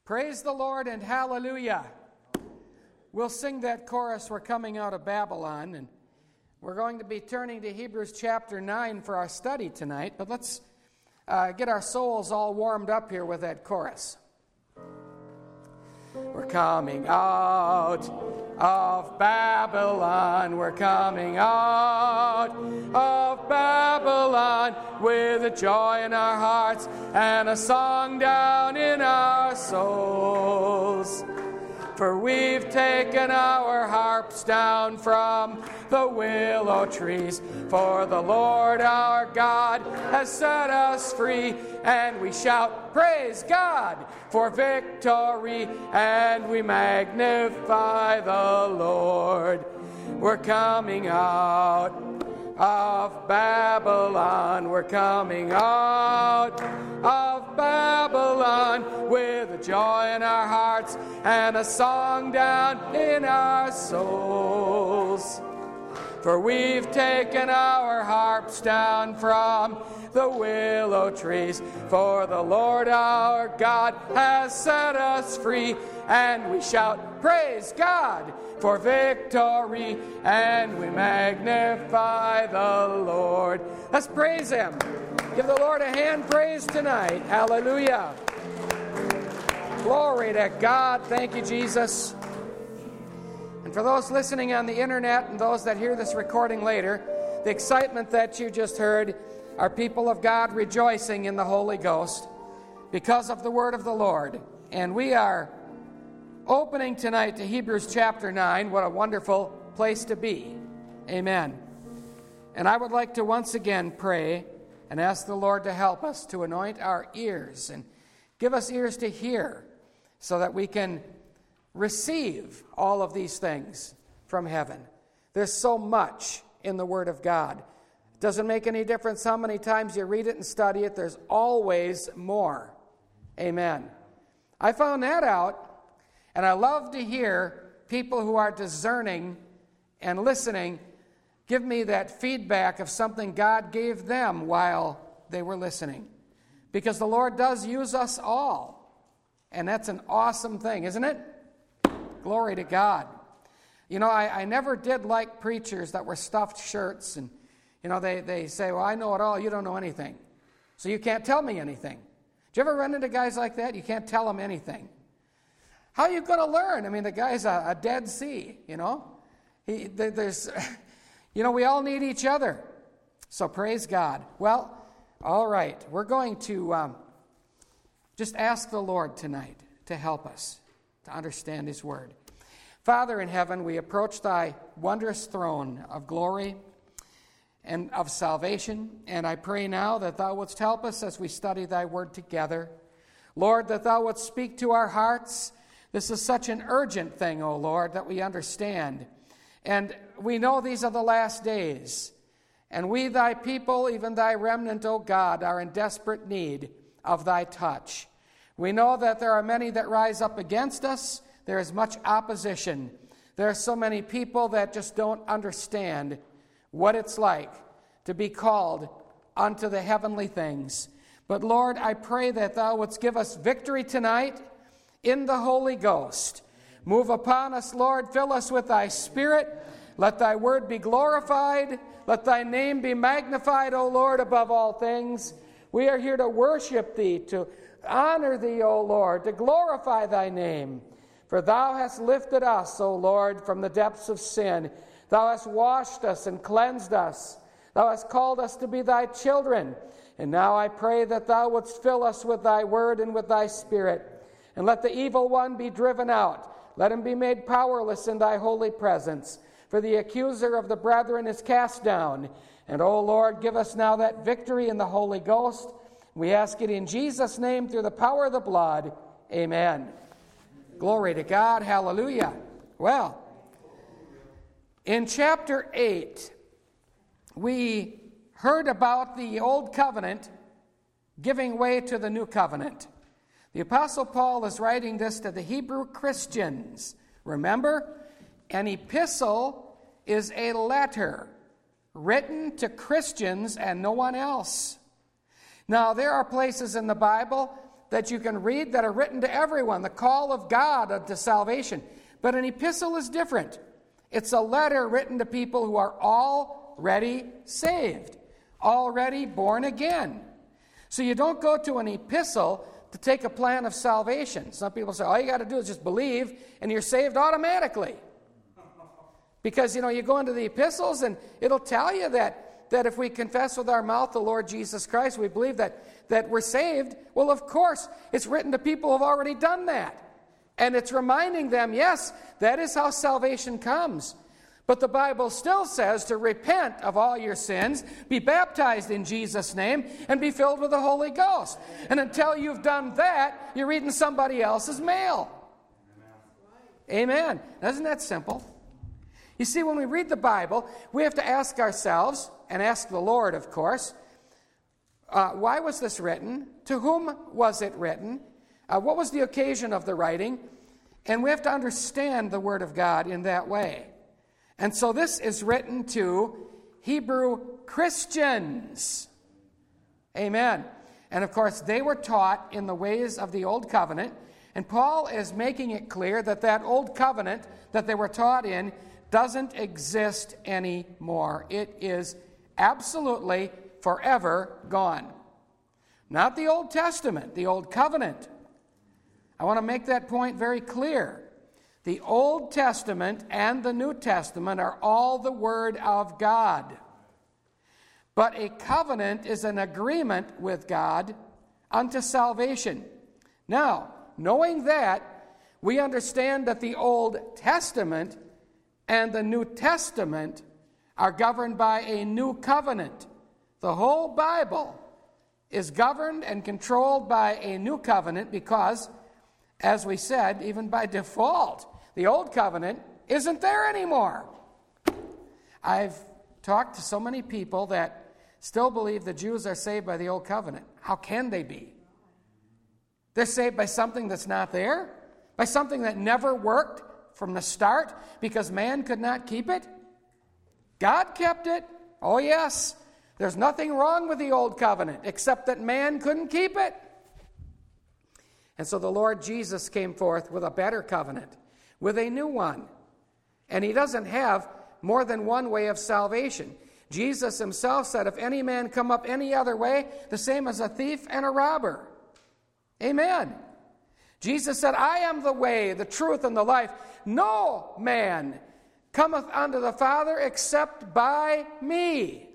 Praise the Lord and hallelujah. We'll sing that chorus, We're Coming Out of Babylon, and we're going to be turning to Hebrews chapter 9 for our study tonight, but let's get our souls all warmed up here with that chorus. We're coming out of Babylon, we're coming out of Babylon with a joy in our hearts and a song down in our souls. For we've taken our harps down from the willow trees, for the Lord our God has set us free, and we shout, praise God, for victory, and we magnify the Lord. We're coming out of Babylon, we're coming out of Babylon with a joy in our hearts and a song down in our souls. For we've taken our harps down from the willow trees, for the Lord our God has set us free, and we shout, praise God, for victory, and we magnify the Lord. Let's praise Him. Give the Lord a hand praise tonight. Hallelujah. Glory to God. Thank you, Jesus. And for those listening on the internet and those that hear this recording later, the excitement that you just heard are people of God rejoicing in the Holy Ghost because of the word of the Lord. And we are opening tonight to Hebrews chapter 9. What a wonderful place to be. Amen. And I would like to once again pray and ask the Lord to help us to anoint our ears and give us ears to hear so that we can receive all of these things from heaven. There's so much in the Word of God. It doesn't make any difference how many times you read it and study it. There's always more. Amen. I found that out, and I love to hear people who are discerning and listening give me that feedback of something God gave them while they were listening. Because the Lord does use us all. And that's an awesome thing, isn't it? Glory to God. You know, I never did like preachers that were stuffed shirts and, you know, they say, well, I know it all, you don't know anything. So you can't tell me anything. Do you ever run into guys like that? You can't tell them anything. How are you going to learn? I mean, the guy's a Dead Sea, you know. There's, you know, we all need each other. So praise God. Well, all right. We're going to just ask the Lord tonight to help us to understand His Word. Father in heaven, we approach Thy wondrous throne of glory and of salvation, and I pray now that Thou wouldst help us as we study Thy Word together. Lord, that Thou wouldst speak to our hearts. This is such an urgent thing, O Lord, that we understand. And we know these are the last days, and we, Thy people, even Thy remnant, O God, are in desperate need of Thy touch. We know that there are many that rise up against us. There is much opposition. There are so many people that just don't understand what it's like to be called unto the heavenly things. But Lord, I pray that Thou wouldst give us victory tonight in the Holy Ghost. Move upon us, Lord. Fill us with Thy Spirit. Let Thy word be glorified. Let Thy name be magnified, O Lord, above all things. We are here to worship Thee, to honor Thee, O Lord, to glorify Thy name. For Thou hast lifted us, O Lord, from the depths of sin. Thou hast washed us and cleansed us. Thou hast called us to be Thy children. And now I pray that Thou wouldst fill us with Thy word and with Thy Spirit. And let the evil one be driven out. Let him be made powerless in Thy holy presence. For the accuser of the brethren is cast down. And, O Lord, give us now that victory in the Holy Ghost. We ask it in Jesus' name through the power of the blood. Amen. Glory to God. Hallelujah. Well, in chapter 8, we heard about the old covenant giving way to the new covenant. The Apostle Paul is writing this to the Hebrew Christians. Remember, an epistle is a letter written to Christians and no one else. Now, there are places in the Bible that you can read that are written to everyone, the call of God unto salvation. But an epistle is different. It's a letter written to people who are already saved, already born again. So you don't go to an epistle to take a plan of salvation. Some people say, all you got to do is just believe and you're saved automatically. Because, you go into the epistles and it'll tell you that if we confess with our mouth the Lord Jesus Christ, we believe that we're saved. Well, of course, it's written to people who have already done that. And it's reminding them, yes, that is how salvation comes. But the Bible still says to repent of all your sins, be baptized in Jesus' name, and be filled with the Holy Ghost. And until you've done that, you're reading somebody else's mail. Amen. Isn't that simple? You see, when we read the Bible, we have to ask ourselves, and ask the Lord, of course, why was this written? To whom was it written? What was the occasion of the writing? And we have to understand the Word of God in that way. And so this is written to Hebrew Christians. Amen. And of course, they were taught in the ways of the Old Covenant. And Paul is making it clear that Old Covenant that they were taught in doesn't exist anymore. It is absolutely forever gone. Not the Old Testament, the Old Covenant. I want to make that point very clear. The Old Testament and the New Testament are all the Word of God. But a covenant is an agreement with God unto salvation. Now, knowing that, we understand that the Old Testament and the New Testament are governed by a new covenant. The whole Bible is governed and controlled by a new covenant because, as we said, even by default, the old covenant isn't there anymore. I've talked to so many people that still believe the Jews are saved by the old covenant. How can they be? They're saved by something that's not there? By something that never worked from the start because man could not keep it? God kept it. Oh yes. There's nothing wrong with the old covenant except that man couldn't keep it. And so the Lord Jesus came forth with a better covenant, with a new one. And he doesn't have more than one way of salvation. Jesus himself said, if any man come up any other way, the same as a thief and a robber. Amen. Jesus said, I am the way, the truth, and the life. No man cometh unto the Father except by me.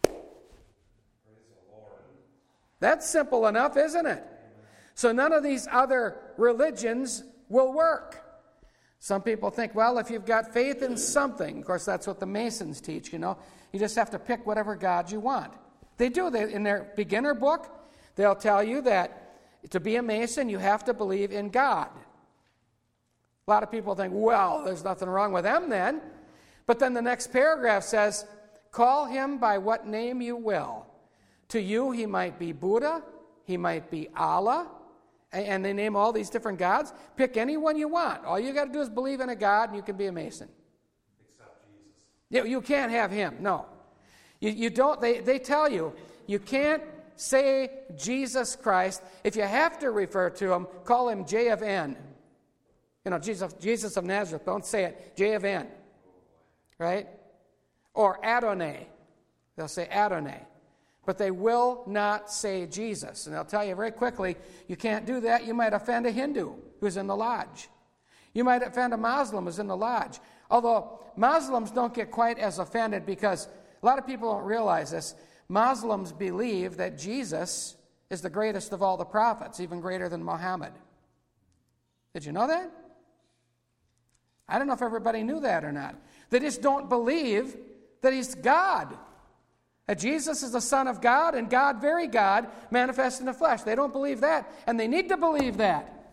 That's simple enough, isn't it? So none of these other religions will work. Some people think, well, if you've got faith in something, of course that's what the Masons teach, you just have to pick whatever God you want. They do. In their beginner book, they'll tell you that to be a Mason, you have to believe in God. A lot of people think, well, there's nothing wrong with them then. But then the next paragraph says, call him by what name you will. To you, he might be Buddha, he might be Allah, and they name all these different gods. Pick any one you want. All you got to do is believe in a God, and you can be a Mason. Except Jesus. You can't have him. No, you don't. They tell you can't say Jesus Christ. If you have to refer to him, call him J of N. Jesus of Nazareth. Don't say it. J of N. Right? Or Adonai. They'll say Adonai. But they will not say Jesus. And I'll tell you very quickly, you can't do that. You might offend a Hindu who's in the lodge. You might offend a Muslim who's in the lodge. Although Muslims don't get quite as offended because a lot of people don't realize this. Muslims believe that Jesus is the greatest of all the prophets, even greater than Muhammad. Did you know that? I don't know if everybody knew that or not. They just don't believe that he's God. That Jesus is the Son of God and God, very God, manifest in the flesh. They don't believe that, and they need to believe that.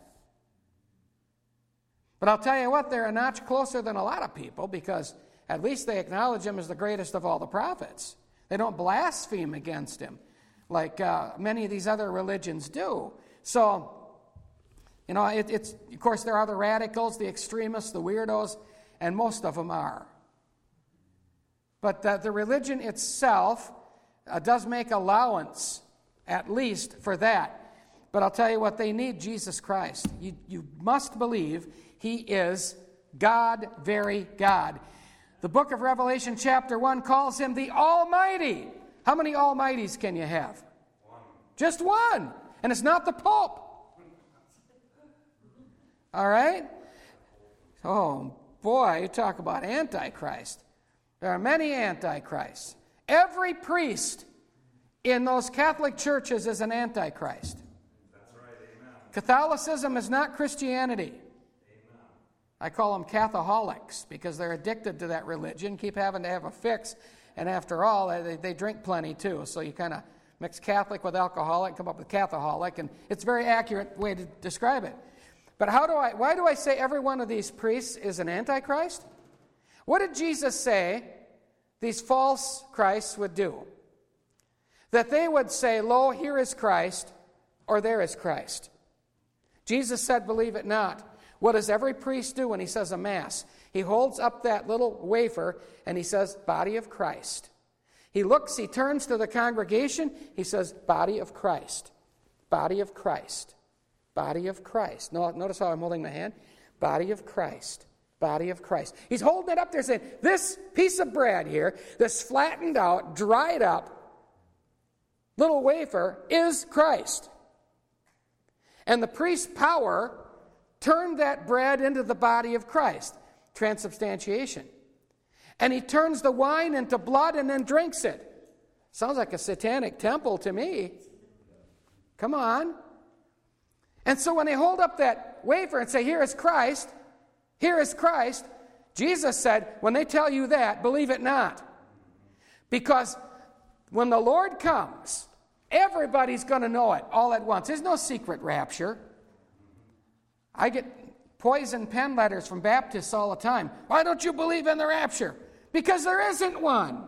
But I'll tell you what, they're a notch closer than a lot of people because at least they acknowledge him as the greatest of all the prophets. They don't blaspheme against him like many of these other religions do. So, it's of course there are the radicals, the extremists, the weirdos, and most of them are. But the religion itself does make allowance, at least, for that. But I'll tell you what, they need Jesus Christ. You must believe he is God, very God. The book of Revelation chapter 1 calls him the Almighty. How many Almighties can you have? One. Just one. And it's not the Pope. All right? Oh, boy, you talk about Antichrist. There are many Antichrists. Every priest in those Catholic churches is an Antichrist. That's right, amen. Catholicism is not Christianity. Amen. I call them Catholics because they're addicted to that religion, keep having to have a fix, and after all, they drink plenty too. So you kind of mix Catholic with alcoholic, come up with Catholic, and it's a very accurate way to describe it. But why do I say every one of these priests is an Antichrist? What did Jesus say these false Christs would do? That they would say, lo, here is Christ, or there is Christ. Jesus said, believe it not. What does every priest do when he says a mass? He holds up that little wafer and he says, body of Christ. He turns to the congregation, he says, body of Christ, body of Christ, body of Christ. Notice how I'm holding my hand? Body of Christ, body of Christ. He's holding it up there saying, this piece of bread here, this flattened out, dried up little wafer is Christ. And the priest's power turned that bread into the body of Christ, transubstantiation. And he turns the wine into blood and then drinks it. Sounds like a satanic temple to me. Come on. And so when they hold up that wafer and say, here is Christ, Jesus said, when they tell you that, believe it not. Because when the Lord comes, everybody's going to know it all at once. There's no secret rapture. I get poison pen letters from Baptists all the time. Why don't you believe in the rapture? Because there isn't one.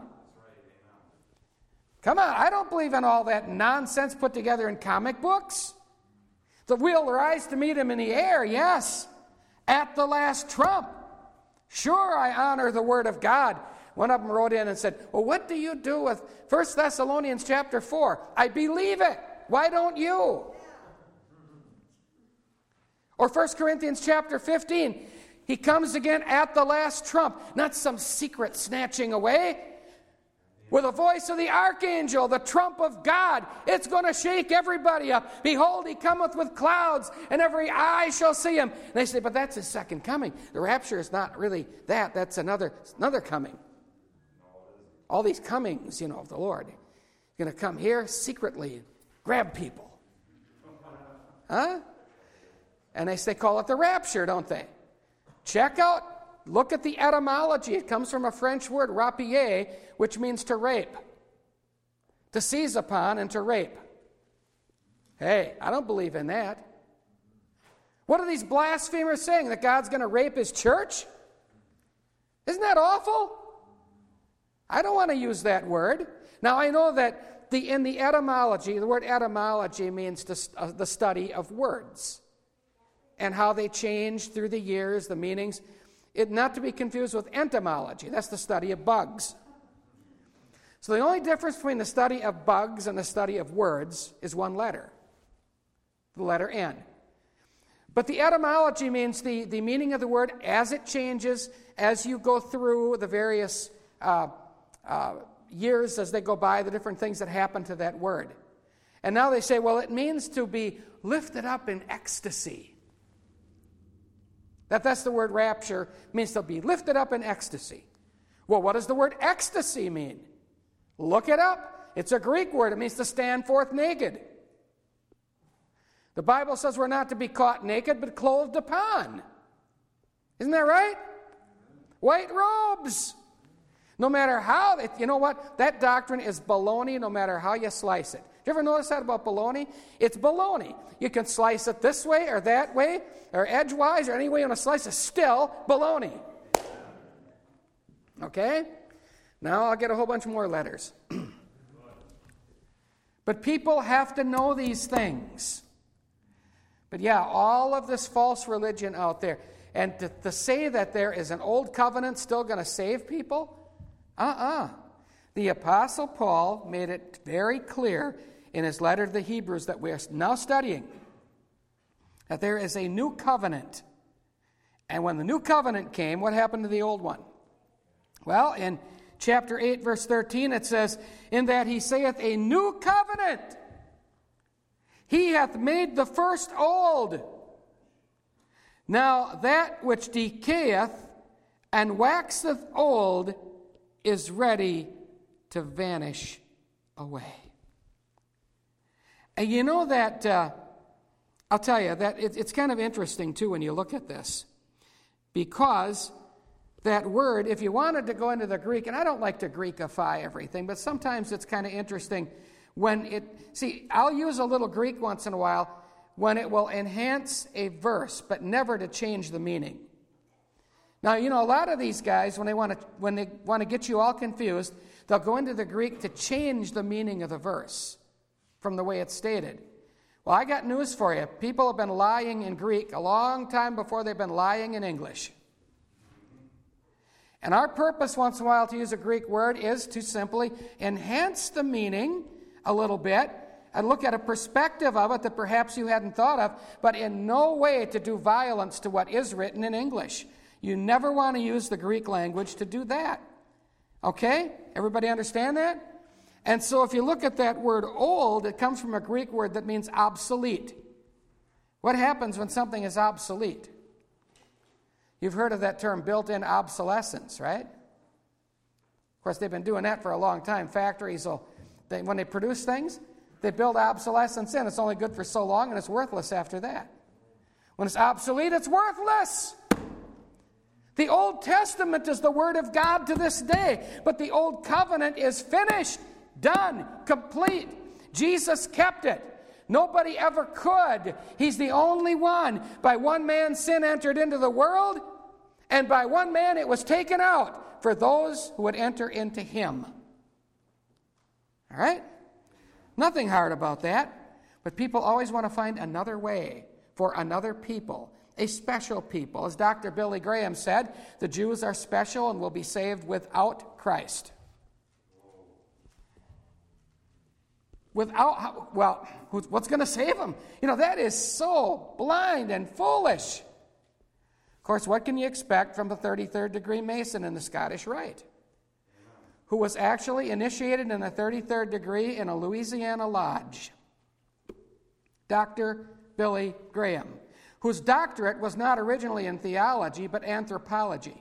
Come on, I don't believe in all that nonsense put together in comic books. We'll rise to meet him in the air, yes, at the last trump. Sure, I honor the word of God. One of them wrote in and said, well, what do you do with 1 Thessalonians chapter 4? I believe it. Why don't you? Or 1 Corinthians chapter 15. He comes again at the last trump. Not some secret snatching away. With the voice of the archangel, the trump of God, it's going to shake everybody up. Behold, he cometh with clouds, and every eye shall see him. And they say, but that's his second coming. The rapture is not really that. That's another coming. All these comings, of the Lord. He's going to come here secretly, grab people. Huh? And they call it the rapture, don't they? Look at the etymology. It comes from a French word, rapier, which means to rape. To seize upon and to rape. Hey, I don't believe in that. What are these blasphemers saying? That God's going to rape his church? Isn't that awful? I don't want to use that word. Now, I know that in the etymology, the word etymology means the study of words and how they change through the years, the meanings. Not to be confused with entomology. That's the study of bugs. So the only difference between the study of bugs and the study of words is one letter, the letter N. But the etymology means the meaning of the word as it changes, as you go through the various years as they go by, the different things that happen to that word. And now they say, well, it means to be lifted up in ecstasy. That's the word rapture. It means to be lifted up in ecstasy. Well, what does the word ecstasy mean? Look it up. It's a Greek word. It means to stand forth naked. The Bible says we're not to be caught naked, but clothed upon. Isn't that right? White robes. No matter how, you know what? That doctrine is baloney no matter how you slice it. Did you ever notice that about baloney? It's baloney. You can slice it this way or that way or edgewise or any way you want to slice it. Still baloney. Okay? Now I'll get a whole bunch more letters. But people have to know these things. But yeah, all of this false religion out there. And to say that there is an old covenant still going to save people? The Apostle Paul made it very clear in his letter to the Hebrews that we are now studying, that there is a new covenant. And when the new covenant came, what happened to the old one? Well, in chapter 8, verse 13, it says, "In that he saith a new covenant, he hath made the first old. Now that which decayeth and waxeth old is ready to vanish away." And you know that, I'll tell you, that it's kind of interesting, too, when you look at this. Because that word, if you wanted to go into the Greek, and I don't like to Greekify everything, but sometimes it's kind of interesting when I'll use a little Greek once in a while when it will enhance a verse, but never to change the meaning. Now, you know, a lot of these guys, when they want to get you all confused, they'll go into the Greek to change the meaning of the verse from the way it's stated. Well, I got news for you. People have been lying in Greek a long time before they've been lying in English. And our purpose once in a while to use a Greek word is to simply enhance the meaning a little bit and look at a perspective of it that perhaps you hadn't thought of, but in no way to do violence to what is written in English. You never want to use the Greek language to do that. Okay? Everybody understand that? And so if you look at that word old, it comes from a Greek word that means obsolete. What happens when something is obsolete? You've heard of that term, built-in obsolescence, right? Of course, they've been doing that for a long time. Factories, when they produce things, they build obsolescence in. It's only good for so long, and it's worthless after that. When it's obsolete, it's worthless. The Old Testament is the Word of God to this day, but the Old Covenant is finished. Done, complete. Jesus kept it. Nobody ever could. He's the only one. By one man sin entered into the world, and by one man it was taken out for those who would enter into him. All right? Nothing hard about that. But people always want to find another way for another people, a special people. As Dr. Billy Graham said, the Jews are special and will be saved without Christ. What's going to save them? You know, that is so blind and foolish. Of course, what can you expect from the 33rd degree Mason in the Scottish Rite, who was actually initiated in the 33rd degree in a Louisiana lodge? Dr. Billy Graham, whose doctorate was not originally in theology, but anthropology.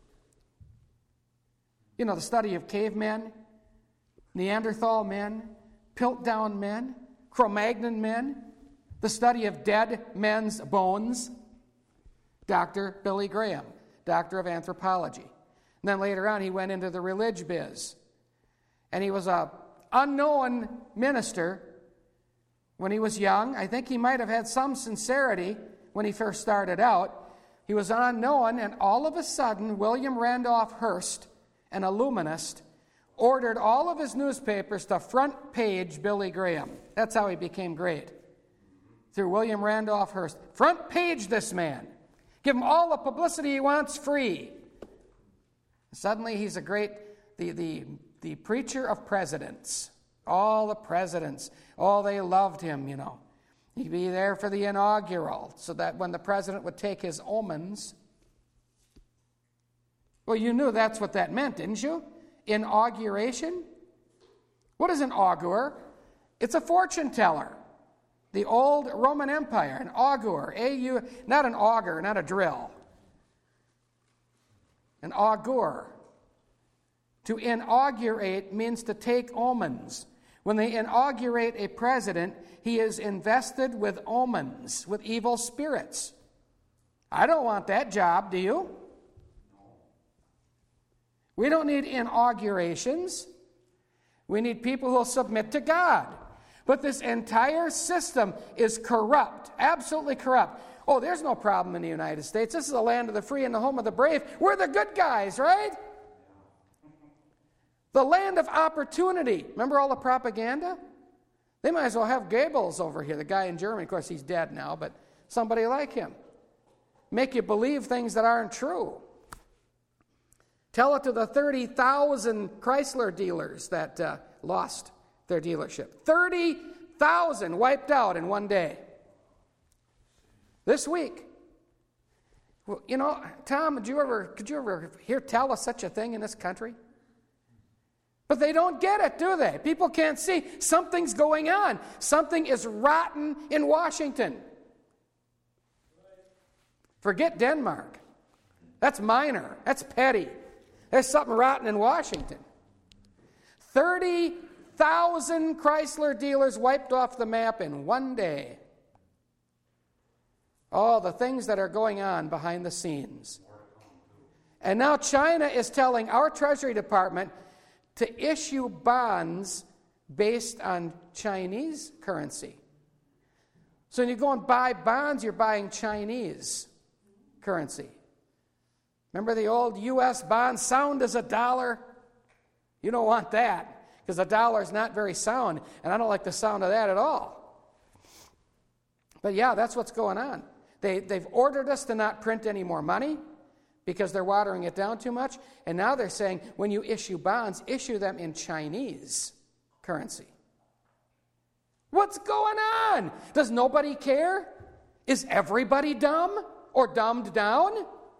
You know, the study of cavemen, Neanderthal men, Piltdown men, Cro-Magnon men, the study of dead men's bones. Dr. Billy Graham, doctor of anthropology. And then later on, he went into the religion biz. And he was an unknown minister when he was young. I think he might have had some sincerity when he first started out. He was unknown, and all of a sudden, William Randolph Hearst, an illuminist, ordered all of his newspapers to front page Billy Graham. That's how he became great. Through William Randolph Hearst. Front page this man. Give him all the publicity he wants free. Suddenly he's a great, the preacher of presidents. All the presidents, they loved him, you know. He'd be there for the inaugural, so that when the president would take his omens. Well, you knew that's what that meant, didn't you? Inauguration? What is an augur? It's a fortune teller. The old Roman Empire, an augur, not an auger, not a drill. An augur. To inaugurate means to take omens. When they inaugurate a president, he is invested with omens, with evil spirits. I don't want that job, do you? We don't need inaugurations. We need people who will submit to God. But this entire system is corrupt, absolutely corrupt. Oh, there's no problem in the United States. This is the land of the free and the home of the brave. We're the good guys, right? The land of opportunity. Remember all the propaganda? They might as well have Goebbels over here, the guy in Germany. Of course, he's dead now, but somebody like him. Make you believe things that aren't true. Tell it to the 30,000 Chrysler dealers that lost their dealership. 30,000 wiped out in one day. This week. Well, you know, Tom, could you ever hear tell of such a thing in this country? But they don't get it, do they? People can't see. Something's going on. Something is rotten in Washington. Forget Denmark. That's minor. That's petty. There's something rotten in Washington. 30,000 Chrysler dealers wiped off the map in one day. All the things that are going on behind the scenes. And now China is telling our Treasury Department to issue bonds based on Chinese currency. So when you go and buy bonds, you're buying Chinese currency. Remember the old U.S. bond, sound as a dollar? You don't want that, because a dollar is not very sound, and I don't like the sound of that at all. But yeah, that's what's going on. They've ordered us to not print any more money because they're watering it down too much, and now they're saying when you issue bonds, issue them in Chinese currency. What's going on? Does nobody care? Is everybody dumb or dumbed down?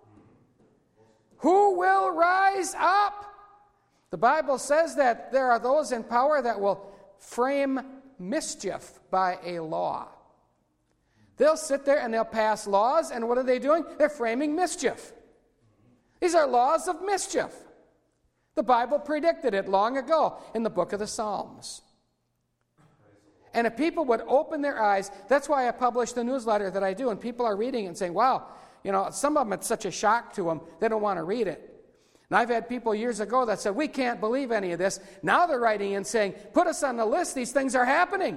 Who will rise up? The Bible says that there are those in power that will frame mischief by a law. They'll sit there and they'll pass laws, and what are they doing? They're framing mischief. These are laws of mischief. The Bible predicted it long ago in the book of the Psalms. And if people would open their eyes, that's why I publish the newsletter that I do, and people are reading it and saying, wow, you know, some of them it's such a shock to them, they don't want to read it. And I've had people years ago that said, we can't believe any of this. Now they're writing in saying, put us on the list, these things are happening.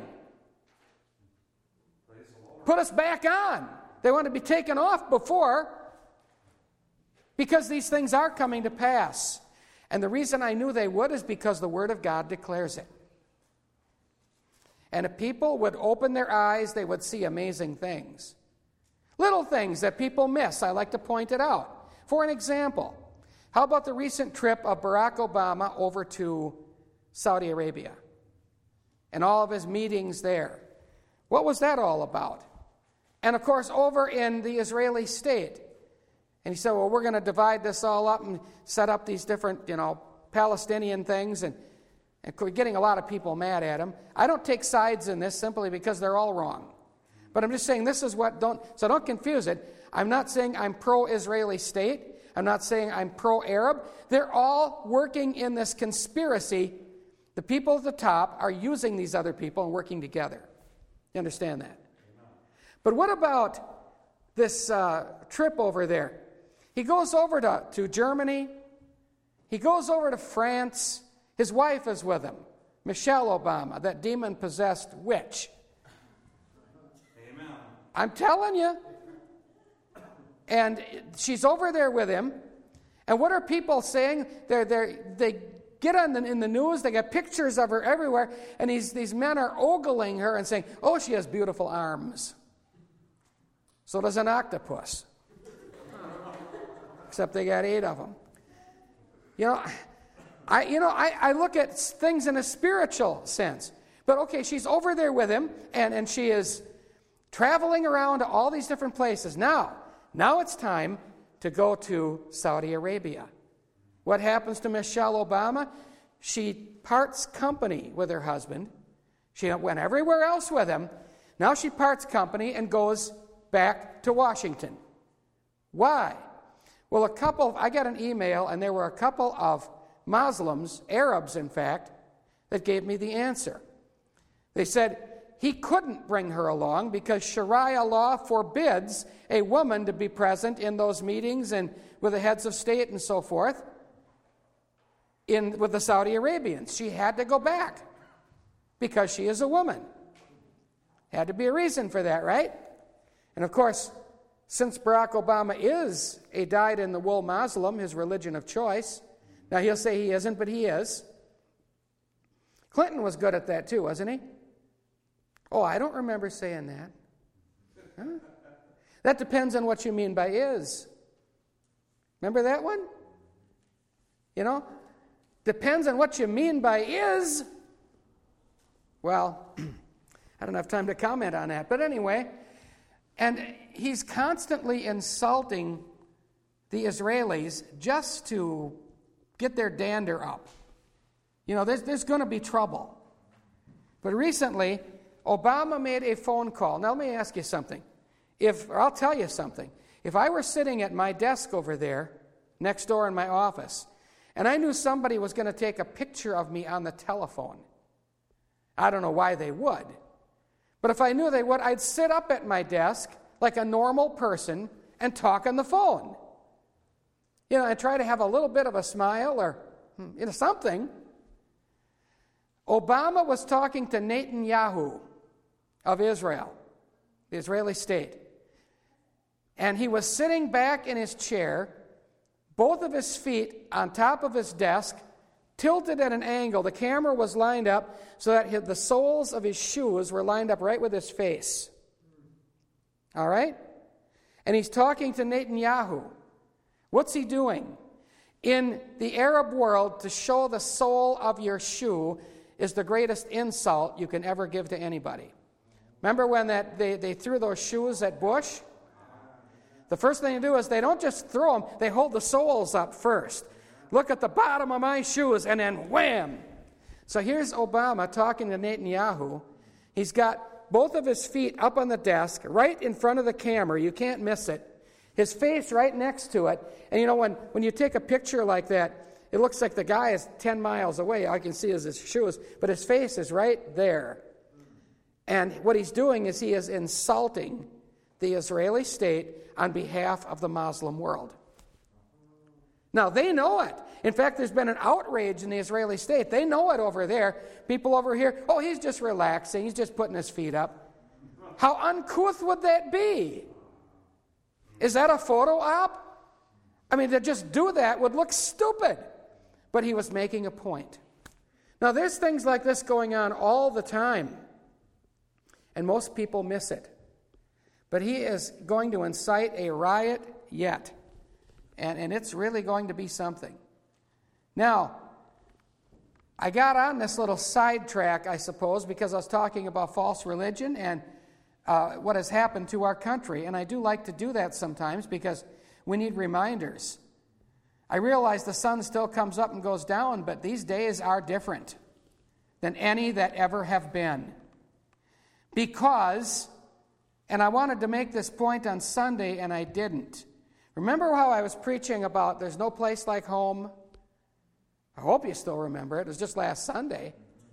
Put us back on. They want to be taken off before, because these things are coming to pass. And the reason I knew they would is because the Word of God declares it. And if people would open their eyes, they would see amazing things. Little things that people miss, I like to point it out. For an example, how about the recent trip of Barack Obama over to Saudi Arabia and all of his meetings there? What was that all about? And of course, over in the Israeli state. And he said, well, we're going to divide this all up and set up these different, Palestinian things. And we're getting a lot of people mad at him. I don't take sides in this simply because they're all wrong. But I'm just saying this is what, so don't confuse it. I'm not saying I'm pro-Israeli state. I'm not saying I'm pro-Arab. They're all working in this conspiracy. The people at the top are using these other people and working together. You understand that? But what about this trip over there? He goes over to Germany. He goes over to France. His wife is with him, Michelle Obama, that demon-possessed witch. Amen. I'm telling you. And she's over there with him. And what are people saying? They get in the news. They got pictures of her everywhere. And these men are ogling her and saying, oh, she has beautiful arms. So does an octopus. Except they got 8 of them. I look at things in a spiritual sense. But okay, she's over there with him, and she is traveling around to all these different places. Now it's time to go to Saudi Arabia. What happens to Michelle Obama? She parts company with her husband. She went everywhere else with him. Now she parts company and goes back to Washington. Why? Well, I got an email, and there were a couple of Muslims, Arabs in fact, that gave me the answer. They said he couldn't bring her along because Sharia law forbids a woman to be present in those meetings and with the heads of state and so forth with the Saudi Arabians. She had to go back because she is a woman. Had to be a reason for that, right? And of course, since Barack Obama is a dyed-in-the-wool Muslim, his religion of choice, now he'll say he isn't, but he is. Clinton was good at that too, wasn't he? Oh, I don't remember saying that. Huh? That depends on what you mean by is. Remember that one? Depends on what you mean by is. Well, I don't have time to comment on that. But anyway, and he's constantly insulting the Israelis just to get their dander up. You know, there's going to be trouble. But recently, Obama made a phone call. Now, let me ask you something. I'll tell you something. If I were sitting at my desk over there, next door in my office, and I knew somebody was going to take a picture of me on the telephone, I don't know why they would. But if I knew they would, I'd sit up at my desk like a normal person and talk on the phone. You know, I try to have a little bit of a smile or, something. Obama was talking to Netanyahu of Israel, the Israeli state. And he was sitting back in his chair, both of his feet on top of his desk, tilted at an angle. The camera was lined up so that the soles of his shoes were lined up right with his face. All right? And he's talking to Netanyahu. What's he doing? In the Arab world, to show the sole of your shoe is the greatest insult you can ever give to anybody. Remember when they threw those shoes at Bush? The first thing they do is they don't just throw them, they hold the soles up first. Look at the bottom of my shoes, and then wham! So here's Obama talking to Netanyahu. He's got both of his feet up on the desk, right in front of the camera. You can't miss it. His face right next to it. And you know, when you take a picture like that, it looks like the guy is 10 miles away. All you can see is his shoes, but his face is right there. And what he's doing is he is insulting the Israeli state on behalf of the Muslim world. Now, they know it. In fact, there's been an outrage in the Israeli state. They know it over there. People over here, oh, he's just relaxing. He's just putting his feet up. How uncouth would that be? Is that a photo op? I mean, to just do that would look stupid. But he was making a point. Now, there's things like this going on all the time. And most people miss it. But he is going to incite a riot yet. And it's really going to be something. Now, I got on this little sidetrack, I suppose, because I was talking about false religion and what has happened to our country. And I do like to do that sometimes because we need reminders. I realize the sun still comes up and goes down, but these days are different than any that ever have been. Because, and I wanted to make this point on Sunday, and I didn't. Remember how I was preaching about there's no place like home? I hope you still remember it. It was just last Sunday.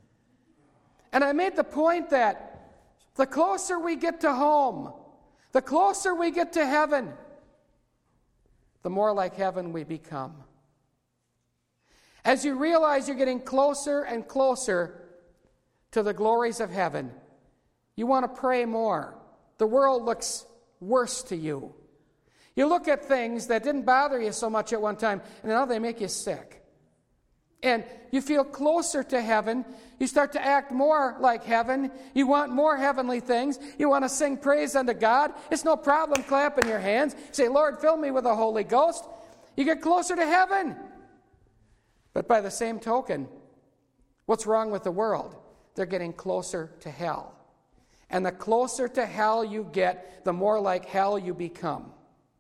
And I made the point that the closer we get to home, the closer we get to heaven, the more like heaven we become. As you realize you're getting closer and closer to the glories of heaven, you want to pray more. The world looks worse to you. You look at things that didn't bother you so much at one time, and now they make you sick. And you feel closer to heaven. You start to act more like heaven. You want more heavenly things. You want to sing praise unto God. It's no problem clapping your hands. Say, Lord, fill me with the Holy Ghost. You get closer to heaven. But by the same token, what's wrong with the world? They're getting closer to hell. And the closer to hell you get, the more like hell you become.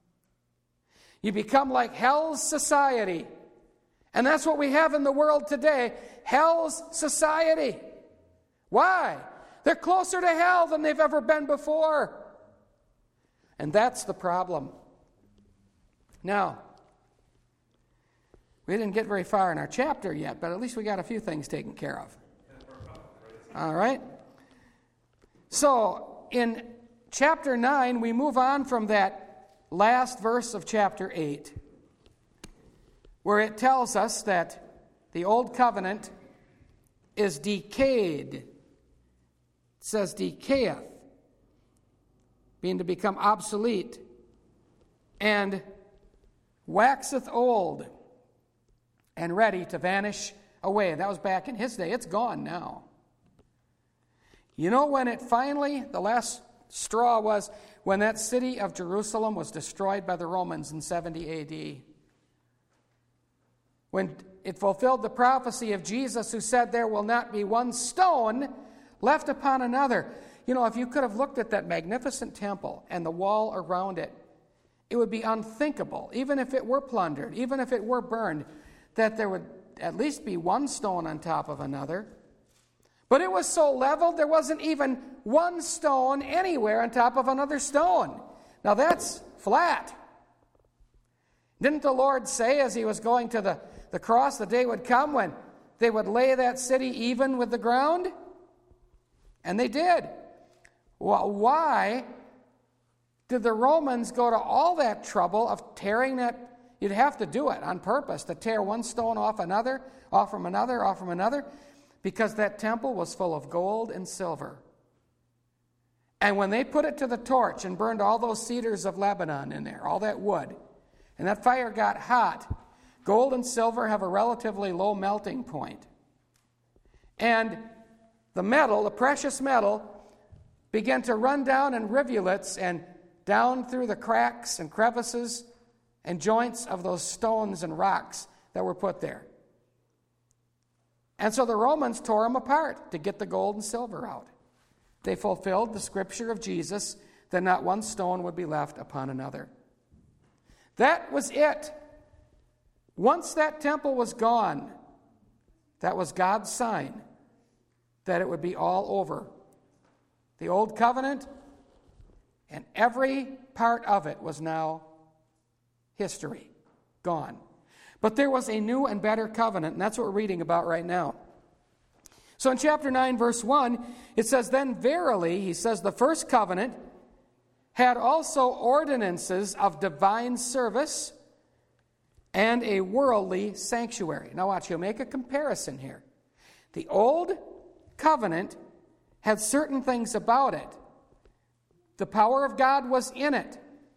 You become like hell's society. And that's what we have in the world today, hell's society. Why? They're closer to hell than they've ever been before. And that's the problem. Now, we didn't get very far in our chapter yet, but at least we got a few things taken care of. All right? So, in chapter 9, we move on from that last verse of chapter 8, where it tells us that the old covenant is decayed. It says decayeth, being to become obsolete, and waxeth old, and ready to vanish away. That was back in his day. It's gone now. You know when it finally, the last straw was when that city of Jerusalem was destroyed by the Romans in 70 A.D. When it fulfilled the prophecy of Jesus who said there will not be one stone left upon another. if you could have looked at that magnificent temple and the wall around it, it would be unthinkable, even if it were plundered, even if it were burned, that there would at least be one stone on top of another. But it was so leveled, there wasn't even one stone anywhere on top of another stone. Now that's flat. Didn't the Lord say as he was going to the cross, the day would come when they would lay that city even with the ground? And they did. Well, why did the Romans go to all that trouble of tearing that? You'd have to do it on purpose, to tear one stone off another, off from another, because that temple was full of gold and silver. And when they put it to the torch and burned all those cedars of Lebanon in there, all that wood, and that fire got hot, gold and silver have a relatively low melting point. And the metal, the precious metal, began to run down in rivulets and down through the cracks and crevices and joints of those stones and rocks that were put there. And so the Romans tore them apart to get the gold and silver out. They fulfilled the scripture of Jesus that not one stone would be left upon another. That was it. Once that temple was gone, that was God's sign that it would be all over. The old covenant and every part of it was now history, gone. But there was a new and better covenant, and that's what we're reading about right now. So in chapter 9, verse 1, it says, "Then verily," he says, "the first covenant had also ordinances of divine service and a worldly sanctuary." Now watch, he'll make a comparison here. The old covenant had certain things about it. The power of God was in it.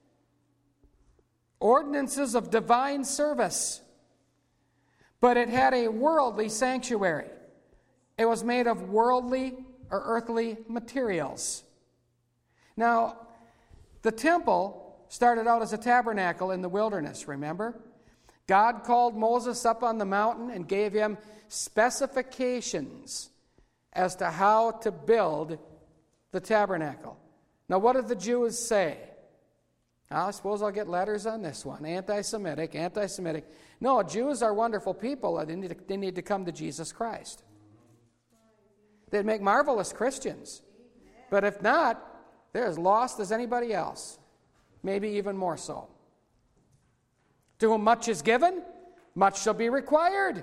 Ordinances of divine service. But it had a worldly sanctuary. It was made of worldly or earthly materials. Now, the temple started out as a tabernacle in the wilderness, remember? God called Moses up on the mountain and gave him specifications as to how to build the tabernacle. Now, what did the Jews say? I suppose I'll get letters on this one. Anti-Semitic. No, Jews are wonderful people. They need to come to Jesus Christ. They'd make marvelous Christians. But if not, they're as lost as anybody else. Maybe even more so. To whom much is given, much shall be required.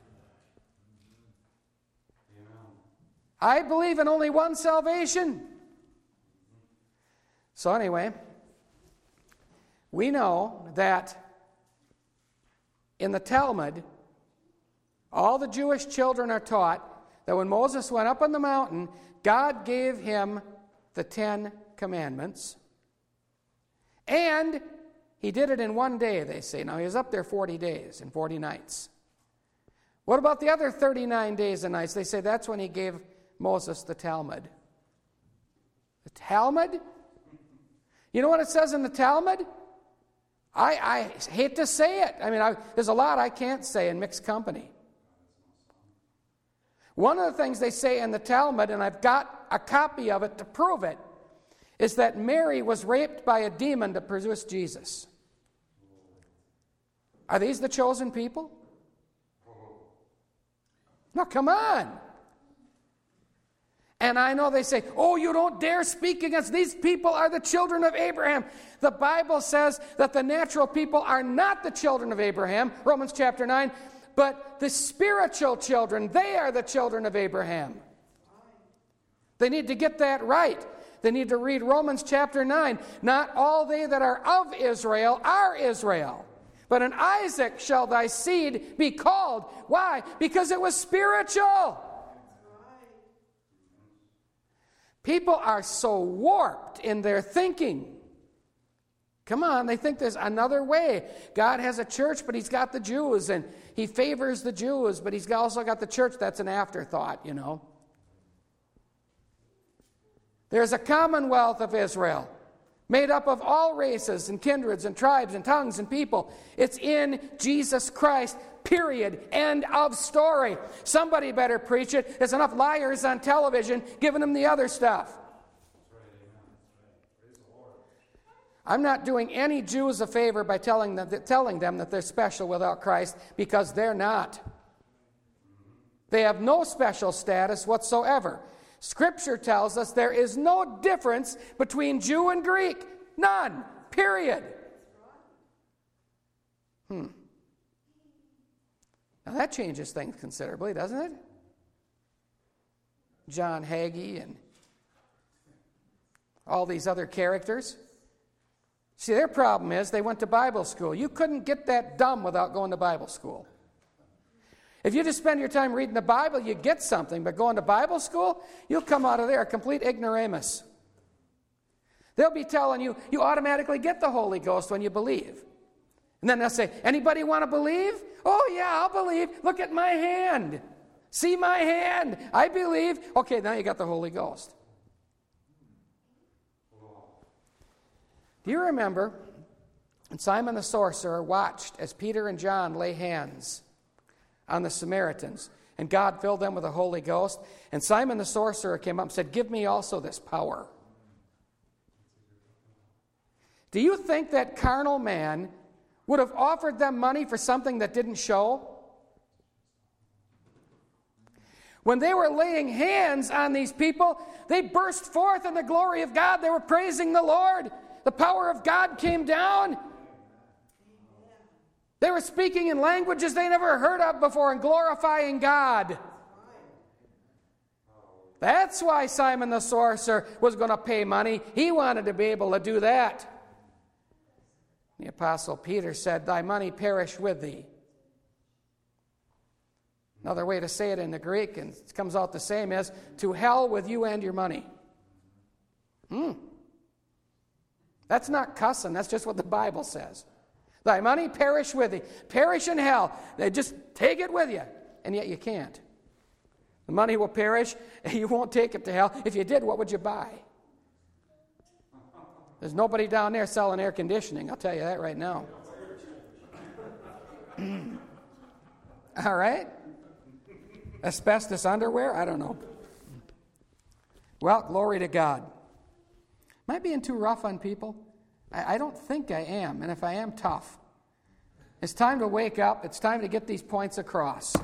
I believe in only one salvation. So anyway, we know that in the Talmud, all the Jewish children are taught that when Moses went up on the mountain, God gave him the 10 Commandments. And he did it in one day, they say. Now, he was up there 40 days and 40 nights. What about the other 39 days and nights? They say that's when he gave Moses the Talmud. The Talmud? You know what it says in the Talmud? I hate to say it. I mean, there's a lot I can't say in mixed company. One of the things they say in the Talmud, and I've got a copy of it to prove it, is that Mary was raped by a demon to produce Jesus. Are these the chosen people? No, come on. And I know they say, oh, you don't dare speak against these people are the children of Abraham. The Bible says that the natural people are not the children of Abraham, Romans chapter 9, but the spiritual children, they are the children of Abraham. They need to get that right. They need to read Romans chapter 9. Not all they that are of Israel are Israel, but in Isaac shall thy seed be called. Why? Because it was spiritual. People are so warped in their thinking. Come on, they think there's another way. God has a church, but he's got the Jews, and he favors the Jews, but he's also got the church. That's an afterthought, you know. There's a commonwealth of Israel, made up of all races and kindreds and tribes and tongues and people. It's in Jesus Christ, period. End of story. Somebody better preach it. There's enough liars on television giving them the other stuff. I'm not doing any Jews a favor by telling them that they're special without Christ, because they're not. They have no special status whatsoever. Scripture tells us there is no difference between Jew and Greek. None. Period. Now that changes things considerably, doesn't it? John Hagee and all these other characters. See, their problem is they went to Bible school. You couldn't get that dumb without going to Bible school. If you just spend your time reading the Bible, you get something. But going to Bible school, you'll come out of there a complete ignoramus. They'll be telling you, you automatically get the Holy Ghost when you believe. And then they'll say, anybody want to believe? Oh, yeah, I'll believe. Look at my hand. See my hand. I believe. Okay, now you got the Holy Ghost. Do you remember when Simon the sorcerer watched as Peter and John lay hands on the Samaritans, and God filled them with the Holy Ghost? And Simon the sorcerer came up and said, give me also this power. Do you think that carnal man would have offered them money for something that didn't show? When they were laying hands on these people, they burst forth in the glory of God. They were praising the Lord. The power of God came down. They were speaking in languages they never heard of before and glorifying God. That's why Simon the sorcerer was going to pay money. He wanted to be able to do that. The Apostle Peter said, thy money perish with thee. Another way to say it in the Greek, and it comes out the same, is to hell with you and your money. That's not cussing. That's just what the Bible says. Thy money perish with thee. Perish in hell. They just take it with you. And yet you can't. The money will perish, and you won't take it to hell. If you did, what would you buy? There's nobody down there selling air conditioning. I'll tell you that right now. All right? Asbestos underwear? I don't know. Well, glory to God. Am I being too rough on people? I don't think I am, and if I am, tough. It's time to wake up. It's time to get these points across.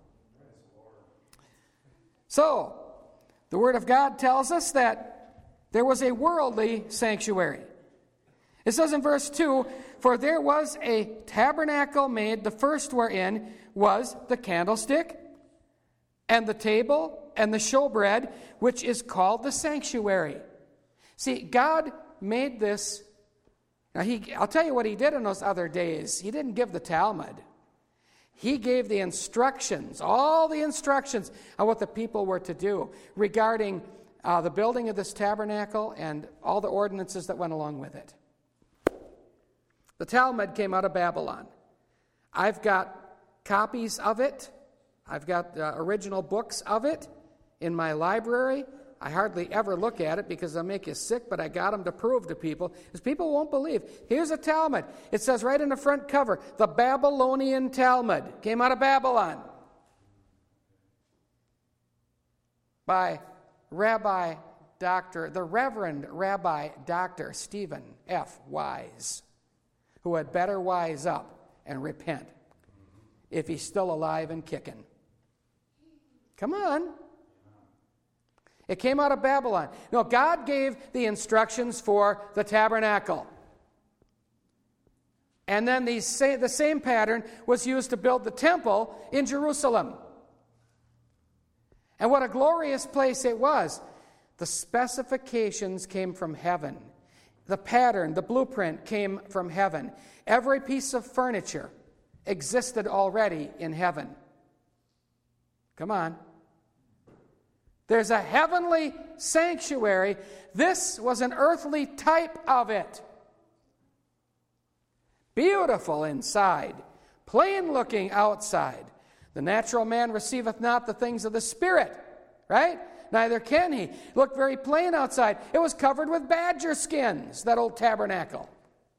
So, the Word of God tells us that there was a worldly sanctuary. It says in verse 2, for there was a tabernacle made, the first wherein was the candlestick, and the table, and the showbread, which is called the sanctuary. See, God made this. Now, I'll tell you what he did in those other days. He didn't give the Talmud. He gave the instructions, all the instructions on what the people were to do regarding the building of this tabernacle and all the ordinances that went along with it. The Talmud came out of Babylon. I've got copies of it. I've got original books of it in my library. I hardly ever look at it because they'll make you sick, but I got them to prove to people, because people won't believe. Here's a Talmud. It says right in the front cover, the Babylonian Talmud. Came out of Babylon. By the Reverend Rabbi Dr. Stephen F. Wise, who had better wise up and repent if he's still alive and kicking. Come on. It came out of Babylon. No, God gave the instructions for the tabernacle. And then the same pattern was used to build the temple in Jerusalem. And what a glorious place it was. The specifications came from heaven. The pattern, the blueprint came from heaven. Every piece of furniture existed already in heaven. Come on. There's a heavenly sanctuary. This was an earthly type of it. Beautiful inside, plain looking outside. The natural man receiveth not the things of the Spirit, right? Neither can he. Looked very plain outside. It was covered with badger skins, that old tabernacle.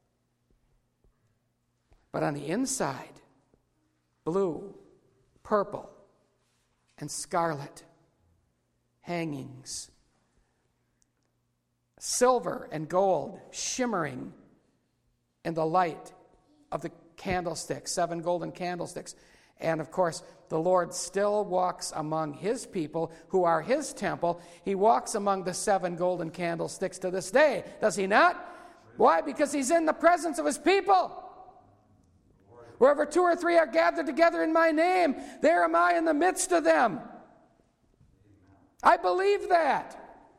But on the inside, blue, purple, and scarlet hangings, silver and gold shimmering in the light of the candlesticks, 7 golden candlesticks. And of course, the Lord still walks among his people who are his temple. He walks among the 7 golden candlesticks to this day, does he not? Why? Because he's in the presence of his people. Wherever 2 or 3 are gathered together in my name, there am I in the midst of them. I believe that.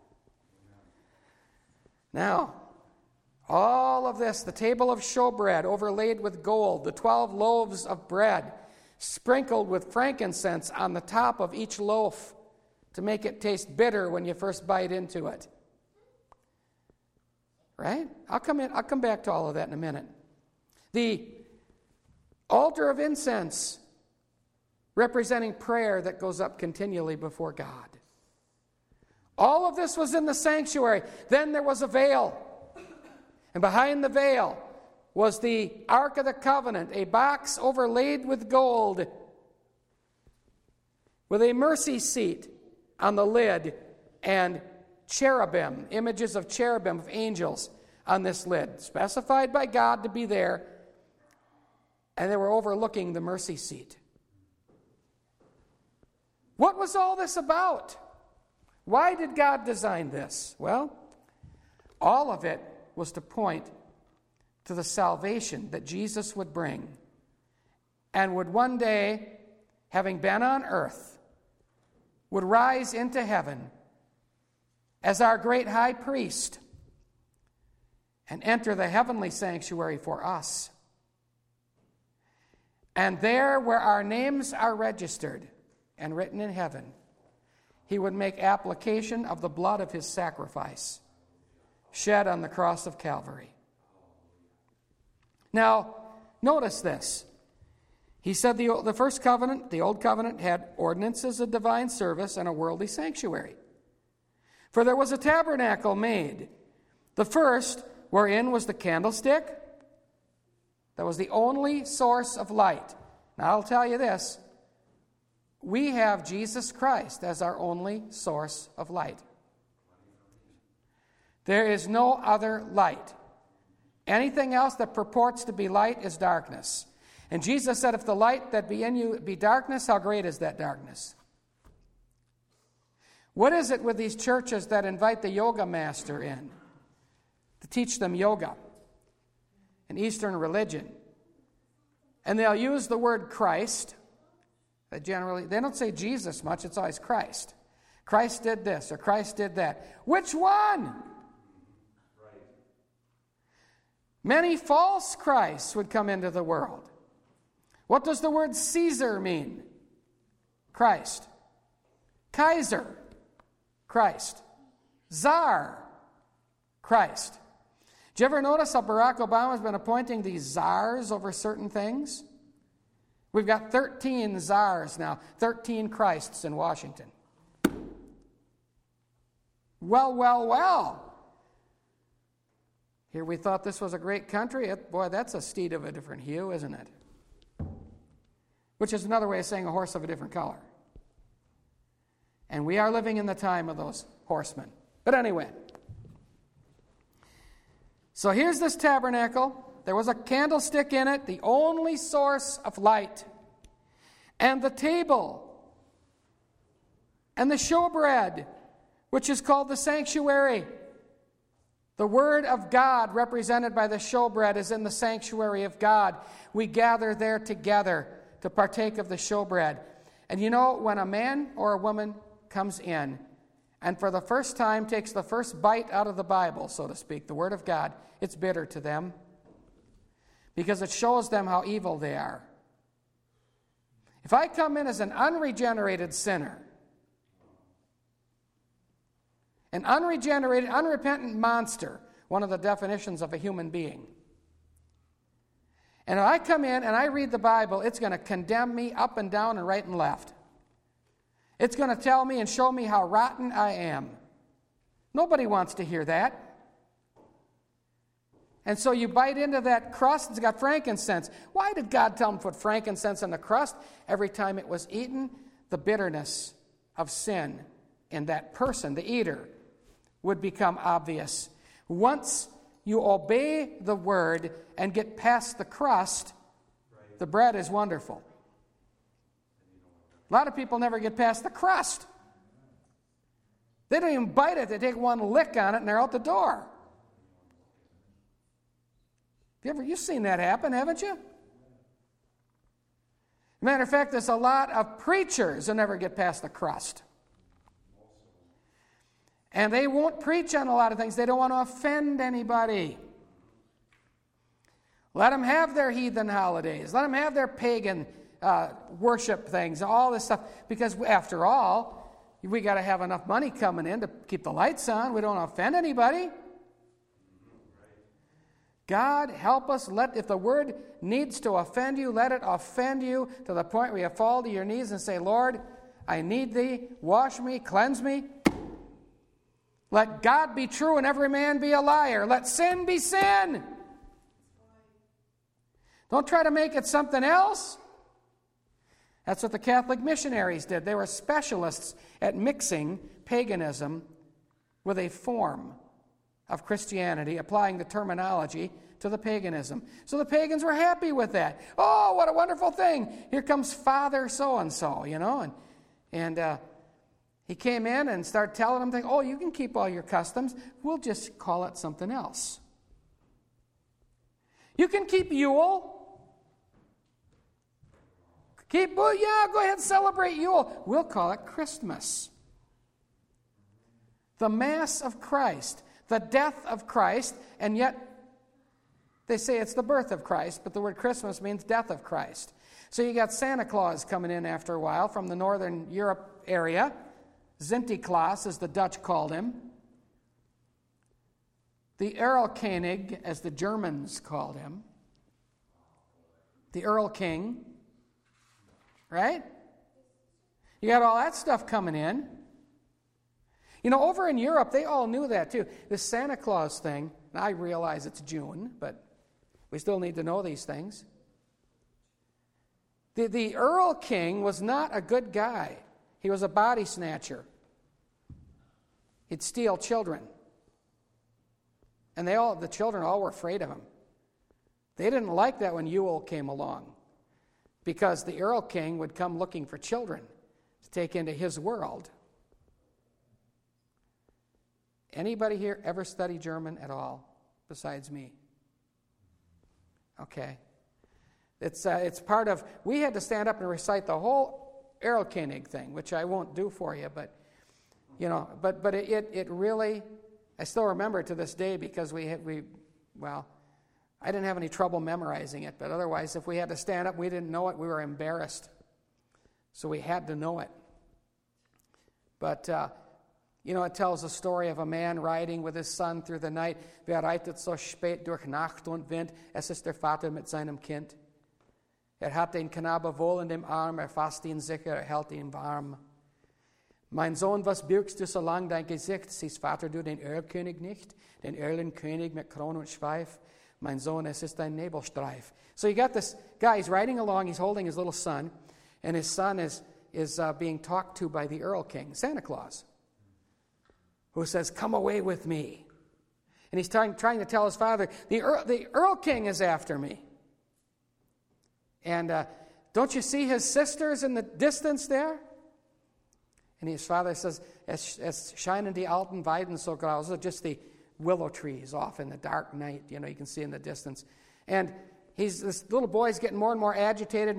Now, all of this, the table of showbread overlaid with gold, the 12 loaves of bread, sprinkled with frankincense on the top of each loaf to make it taste bitter when you first bite into it. Right? I'll come back to all of that in a minute. The altar of incense, representing prayer that goes up continually before God. All of this was in the sanctuary. Then there was a veil. And behind the veil was the Ark of the Covenant, a box overlaid with gold, with a mercy seat on the lid, and cherubim, images of cherubim, of angels on this lid, specified by God to be there, and they were overlooking the mercy seat. What was all this about? Why did God design this? Well, all of it was to point to the salvation that Jesus would bring and would one day, having been on earth, would rise into heaven as our great high priest and enter the heavenly sanctuary for us. And there, where our names are registered and written in heaven, he would make application of the blood of his sacrifice shed on the cross of Calvary. Now, notice this. He said the first covenant, the old covenant, had ordinances of divine service and a worldly sanctuary. For there was a tabernacle made, the first wherein was the candlestick. That was the only source of light. Now, I'll tell you this. We have Jesus Christ as our only source of light. There is no other light. Anything else that purports to be light is darkness. And Jesus said, if the light that be in you be darkness, how great is that darkness? What is it with these churches that invite the yoga master in to teach them yoga and Eastern religion? And they'll use the word Christ. They don't say Jesus much, it's always Christ. Christ did this or Christ did that. Which one? Right. Many false Christs would come into the world. What does the word Caesar mean? Christ. Kaiser. Christ. Tsar. Christ. Did you ever notice how Barack Obama has been appointing these czars over certain things? We've got 13 czars now, 13 Christs in Washington. Well. Here we thought this was a great country. Boy, that's a steed of a different hue, isn't it? Which is another way of saying a horse of a different color. And we are living in the time of those horsemen. But anyway, so here's this tabernacle. There was a candlestick in it, the only source of light. And the table. And the showbread, which is called the sanctuary. The Word of God, represented by the showbread, is in the sanctuary of God. We gather there together to partake of the showbread. And you know, when a man or a woman comes in and for the first time takes the first bite out of the Bible, so to speak, the Word of God, it's bitter to them because it shows them how evil they are. If I come in as an unregenerated sinner, an unregenerated, unrepentant monster, one of the definitions of a human being, and if I come in and I read the Bible, it's going to condemn me up and down and right and left. It's going to tell me and show me how rotten I am. Nobody wants to hear that. And so you bite into that crust, it's got frankincense. Why did God tell them to put frankincense on the crust? Every time it was eaten, the bitterness of sin in that person, the eater, would become obvious. Once you obey the word and get past the crust, the bread is wonderful. A lot of people never get past the crust. They don't even bite it. They take one lick on it and they're out the door. You've seen that happen, haven't you? Matter of fact, there's a lot of preachers who never get past the crust. And they won't preach on a lot of things. They don't want to offend anybody. Let them have their heathen holidays. Let them have their pagan worship things, all this stuff. Because after all, we got to have enough money coming in to keep the lights on. We don't want to offend anybody. God, help us. If the word needs to offend you, let it offend you to the point where you fall to your knees and say, Lord, I need thee. Wash me, cleanse me. Let God be true and every man be a liar. Let sin be sin. Don't try to make it something else. That's what the Catholic missionaries did. They were specialists at mixing paganism with a form of Christianity, applying the terminology to the paganism. So the pagans were happy with that. Oh, what a wonderful thing. Here comes Father so-and-so, And he came in and started telling them, oh, you can keep all your customs. We'll just call it something else. You can keep Yule. Go ahead and celebrate Yule. We'll call it Christmas. The Mass of Christ, the death of Christ, and yet they say it's the birth of Christ, but the word Christmas means death of Christ. So you got Santa Claus coming in after a while from the Northern Europe area. Sinterklaas, as the Dutch called him. The Erlkönig, as the Germans called him. The Earl King. Right? You got all that stuff coming in. Over in Europe, they all knew that too. This Santa Claus thing, and I realize it's June, but we still need to know these things. The Earl King was not a good guy. He was a body snatcher. He'd steal children. And the children all were afraid of him. They didn't like that when Yule came along, because the Earl King would come looking for children to take into his world. Anybody here ever study German at all besides me? Okay. It's part of, we had to stand up and recite the whole Erlkönig thing, which I won't do for you, but it really, I still remember it to this day because I didn't have any trouble memorizing it, but otherwise, if we had to stand up, we didn't know it, we were embarrassed. So we had to know it. But, it tells a story of a man riding with his son through the night. Wer reitet so spät durch Nacht und Wind? Es ist der Vater mit seinem Kind. Hat den Knabe wohl in dem Arm, fasst ihn sicher, hält ihn warm. Mein Sohn, was birgst du so lang dein Gesicht? Siehst Vater du den Erlkönig nicht? Den Erlenkönig mit Kron und Schweif? Mein Sohn, es ist ein Nebelstreif. So you got this guy, he's riding along, he's holding his little son, and his son is being talked to by the Earl King, Santa Claus, who says, come away with me. And he's trying to tell his father, the Earl King is after me. And don't you see his sisters in the distance there? And his father says, es scheinen die alten Weiden so grau. So just the willow trees off in the dark night, you can see in the distance. And this little boy's getting more and more agitated.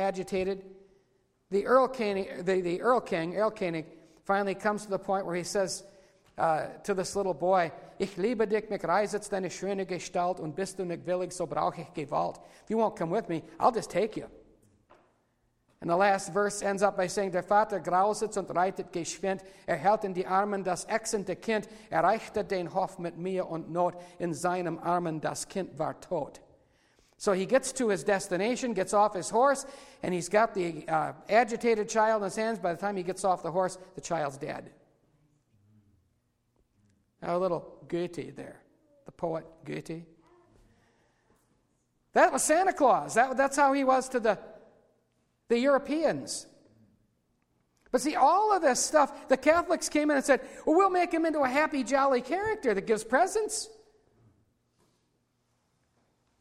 The Earl King, Erlkönig, finally comes to the point where he says to this little boy, Ich liebe dich, mich reisetzt deine schöne Gestalt, und bist du nicht willig, so brauche ich Gewalt. If you won't come with me, I'll just take you. And the last verse ends up by saying, der Vater grauset und reitet geschwind, hält in die Armen das ächzende Kind, erreichte den Hof mit Mühe und Not, in seinem Armen das Kind war tot. So he gets to his destination, gets off his horse, and he's got the agitated child in his hands. By the time he gets off the horse, the child's dead. Now a little Goethe there, the poet Goethe. That was Santa Claus. That's how he was to the Europeans. But see, all of this stuff, the Catholics came in and said, well, we'll make him into a happy, jolly character that gives presents.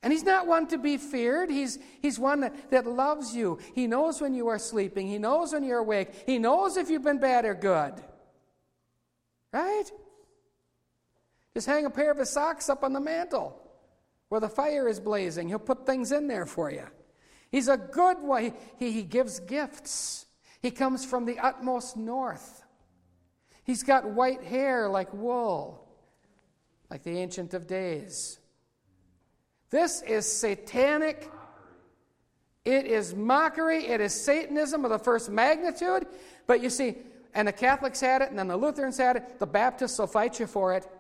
And he's not one to be feared. He's one that loves you. He knows when you are sleeping. He knows when you're awake. He knows if you've been bad or good. Right? Just hang a pair of his socks up on the mantle where the fire is blazing. He'll put things in there for you. He's a good one. He gives gifts. He comes from the utmost north. He's got white hair like wool, like the Ancient of Days. This is satanic. It is mockery. It is Satanism of the first magnitude. But you see, and the Catholics had it, and then the Lutherans had it. The Baptists will fight you for it.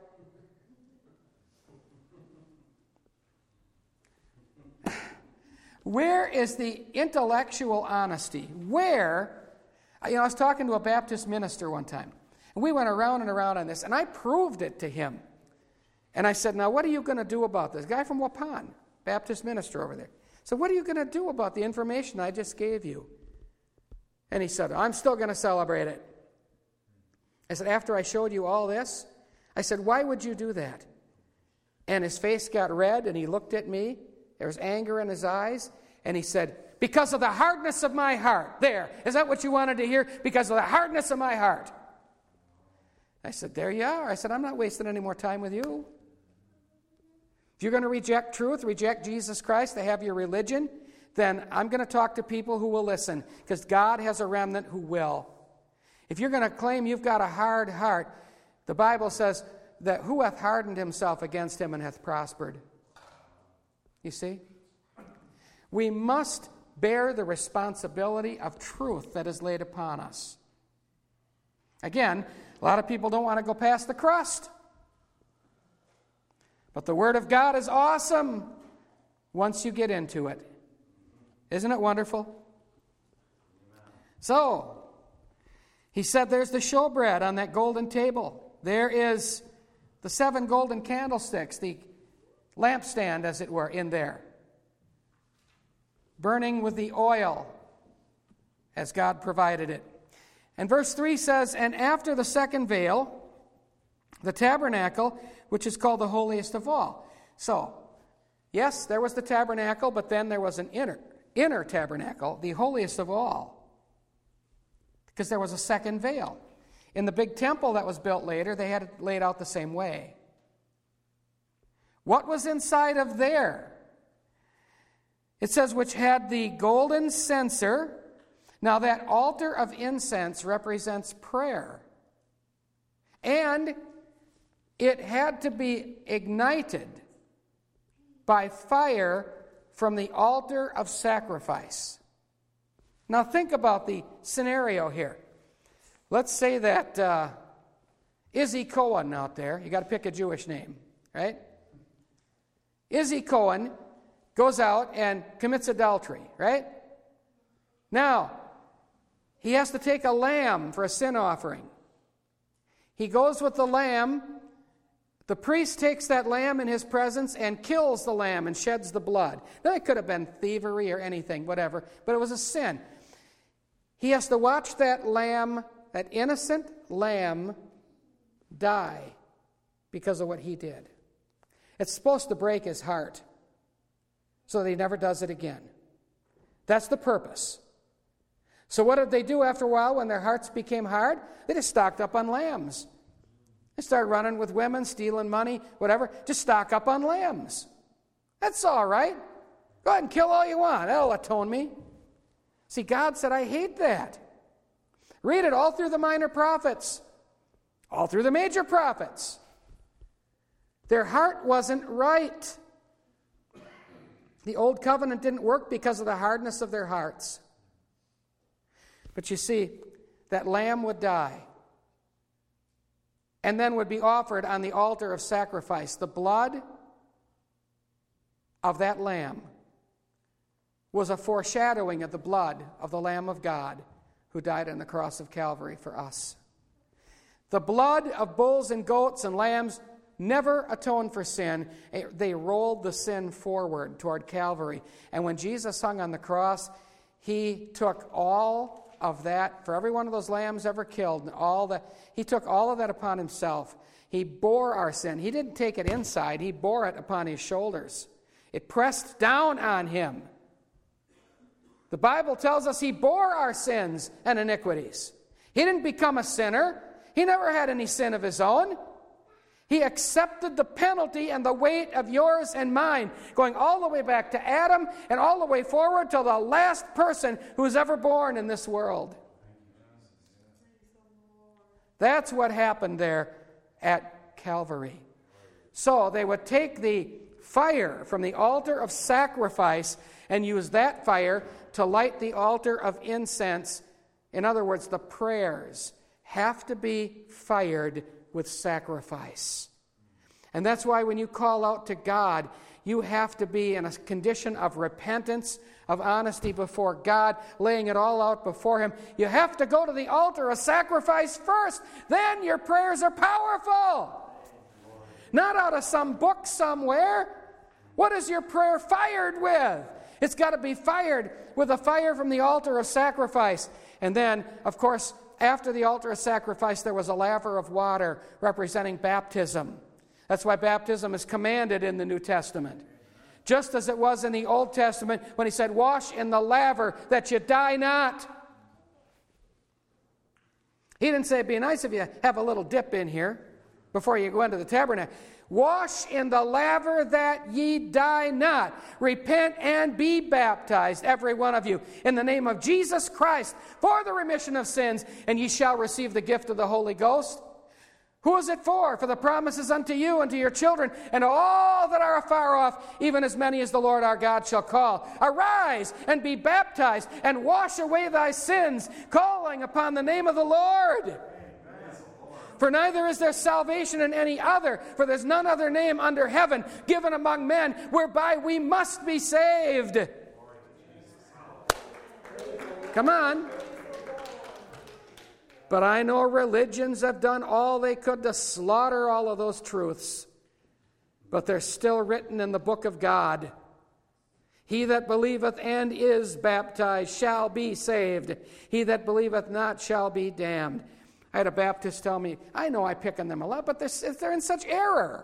Where is the intellectual honesty? Where? I was talking to a Baptist minister one time, and we went around and around on this, and I proved it to him. And I said, now what are you going to do about this? Guy from Waupun, Baptist minister over there. So what are you going to do about the information I just gave you? And he said, I'm still going to celebrate it. I said, after I showed you all this? I said, why would you do that? And his face got red, and he looked at me. There was anger in his eyes, and he said, because of the hardness of my heart. There. Is that what you wanted to hear? Because of the hardness of my heart. I said, there you are. I said, I'm not wasting any more time with you. If you're going to reject truth, reject Jesus Christ to have your religion, then I'm going to talk to people who will listen, because God has a remnant who will. If you're going to claim you've got a hard heart, the Bible says that who hath hardened himself against him and hath prospered? You see? We must bear the responsibility of truth that is laid upon us. Again, a lot of people don't want to go past the crust. But the Word of God is awesome once you get into it. Isn't it wonderful? So, he said there's the showbread on that golden table. There is the 7 golden candlesticks, the lampstand, as it were, in there, burning with the oil as God provided it. And verse 3 says, and after the second veil, the tabernacle, which is called the holiest of all. So, yes, there was the tabernacle, but then there was an inner tabernacle, the holiest of all, because there was a second veil. In the big temple that was built later, they had it laid out the same way. What was inside of there? It says, which had the golden censer. Now that altar of incense represents prayer. And it had to be ignited by fire from the altar of sacrifice. Now think about the scenario here. Let's say that Izzy Cohen out there, you got to pick a Jewish name, right? Izzy Cohen goes out and commits adultery, right? Now, he has to take a lamb for a sin offering. He goes with the lamb. The priest takes that lamb in his presence and kills the lamb and sheds the blood. Now, it could have been thievery or anything, whatever, but it was a sin. He has to watch that lamb, that innocent lamb, die because of what he did. It's supposed to break his heart so that he never does it again. That's the purpose. So what did they do after a while when their hearts became hard? They just stocked up on lambs. They started running with women, stealing money, whatever. Just stock up on lambs. That's all right. Go ahead and kill all you want. That'll atone me. See, God said, I hate that. Read it all through the minor prophets, all through the major prophets. Their heart wasn't right. The old covenant didn't work because of the hardness of their hearts. But you see, that lamb would die and then would be offered on the altar of sacrifice. The blood of that lamb was a foreshadowing of the blood of the Lamb of God who died on the cross of Calvary for us. The blood of bulls and goats and lambs never atoned for sin. They rolled the sin forward toward Calvary. And when Jesus hung on the cross, he took all of that, for every one of those lambs ever killed, and he took all of that upon himself. He bore our sin. He didn't take it inside. He bore it upon his shoulders. It pressed down on him. The Bible tells us he bore our sins and iniquities. He didn't become a sinner. He never had any sin of his own. He accepted the penalty and the weight of yours and mine, going all the way back to Adam and all the way forward to the last person who was ever born in this world. That's what happened there at Calvary. So they would take the fire from the altar of sacrifice and use that fire to light the altar of incense. In other words, the prayers have to be fired with sacrifice. And that's why when you call out to God, you have to be in a condition of repentance, of honesty before God, laying it all out before Him. You have to go to the altar of sacrifice first. Then your prayers are powerful. Not out of some book somewhere. What is your prayer fired with? It's got to be fired with a fire from the altar of sacrifice. And then, of course, after the altar of sacrifice, there was a laver of water representing baptism. That's why baptism is commanded in the New Testament. Just as it was in the Old Testament when He said, wash in the laver that you die not. He didn't say it'd be nice if you have a little dip in here before you go into the tabernacle. Wash in the laver that ye die not. Repent and be baptized, every one of you, in the name of Jesus Christ, for the remission of sins, and ye shall receive the gift of the Holy Ghost. Who is it for? For the promises unto you and to your children, and all that are afar off, even as many as the Lord our God shall call. Arise and be baptized, and wash away thy sins, calling upon the name of the Lord. For neither is there salvation in any other, for there's none other name under heaven given among men whereby we must be saved. Come on. But I know religions have done all they could to slaughter all of those truths. But they're still written in the book of God. He that believeth and is baptized shall be saved. He that believeth not shall be damned. I had a Baptist tell me, I know I pick on them a lot, but they're in such error.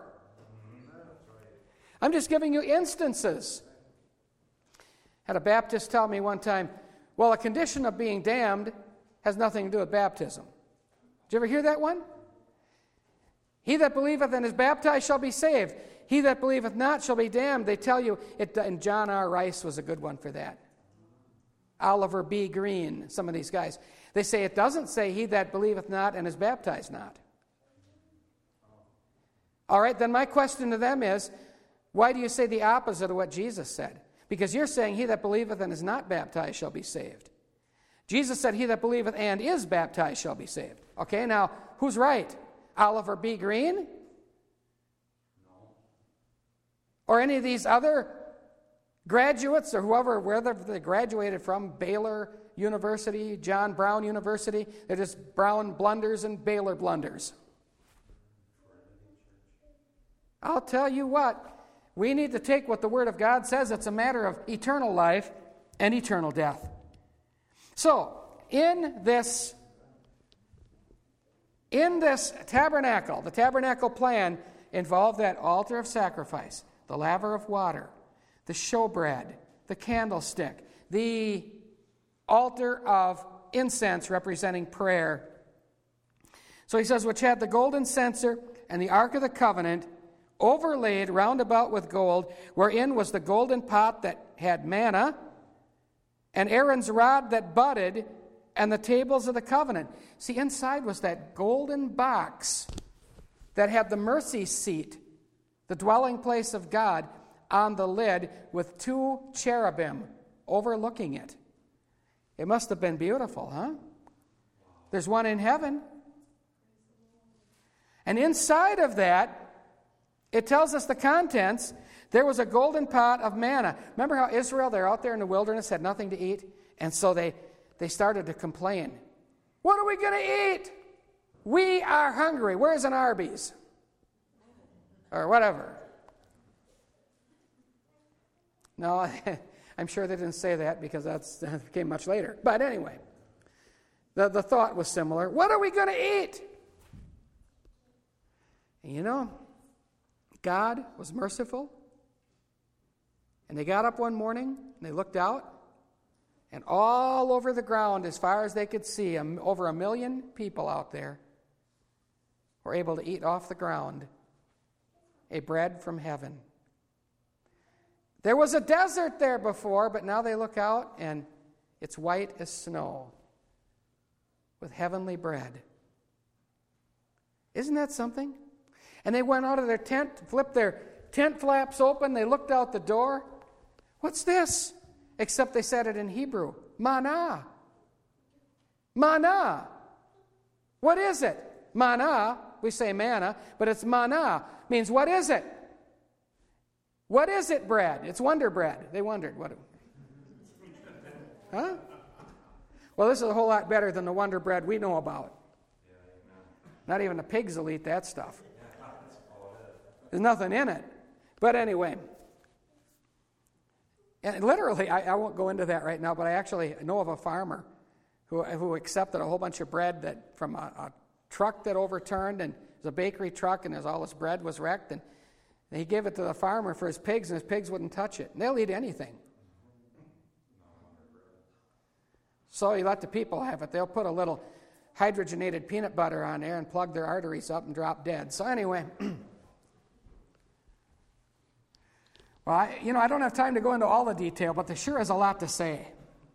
I'm just giving you instances. I had a Baptist tell me one time, well, a condition of being damned has nothing to do with baptism. Did you ever hear that one? He that believeth and is baptized shall be saved. He that believeth not shall be damned. They tell you, and John R. Rice was a good one for that. Oliver B. Green, some of these guys. They say it doesn't say he that believeth not and is baptized not. All right, then my question to them is, why do you say the opposite of what Jesus said? Because you're saying he that believeth and is not baptized shall be saved. Jesus said he that believeth and is baptized shall be saved. Okay, now, who's right? Oliver B. Green? No. Or any of these other graduates or whoever, wherever they graduated from, Baylor University, John Brown University, they're just Brown blunders and Baylor blunders. I'll tell you what, we need to take what the Word of God says. It's a matter of eternal life and eternal death. So, in this tabernacle, the tabernacle plan involved that altar of sacrifice, the laver of water, the showbread, the candlestick, the altar of incense representing prayer. So he says, which had the golden censer and the ark of the covenant overlaid round about with gold, wherein was the golden pot that had manna, and Aaron's rod that budded, and the tables of the covenant. See, inside was that golden box that had the mercy seat, the dwelling place of God, on the lid with two cherubim overlooking it. It must have been beautiful, huh? There's one in heaven. And inside of that, it tells us the contents. There was a golden pot of manna. Remember how Israel, they're out there in the wilderness, had nothing to eat? And so they started to complain. What are we going to eat? We are hungry. Where's an Arby's? Or whatever. No, I'm sure they didn't say that because that came much later. But anyway, the thought was similar. What are we going to eat? And you know, God was merciful. And they got up one morning, and they looked out, and all over the ground, as far as they could see, over 1 million people out there were able to eat off the ground a bread from heaven. There was a desert there before, but now they look out, and it's white as snow with heavenly bread. Isn't that something? And they went out of their tent, flipped their tent flaps open, they looked out the door. What's this? Except they said it in Hebrew. Manna. Manna. What is it? Manna. We say manna, but it's manna. Means what is it? What is it, bread? It's Wonder Bread. They wondered. What? Huh? Well, this is a whole lot better than the Wonder Bread we know about. Not even the pigs will eat that stuff. There's nothing in it. But anyway, and literally, I won't go into that right now, but I actually know of a farmer who accepted a whole bunch of bread from a truck that overturned, and it was a bakery truck, and all his bread was wrecked, and he gave it to the farmer for his pigs, and his pigs wouldn't touch it. And they'll eat anything. So he let the people have it. They'll put a little hydrogenated peanut butter on there and plug their arteries up and drop dead. So anyway, well, I don't have time to go into all the detail, but there sure is a lot to say.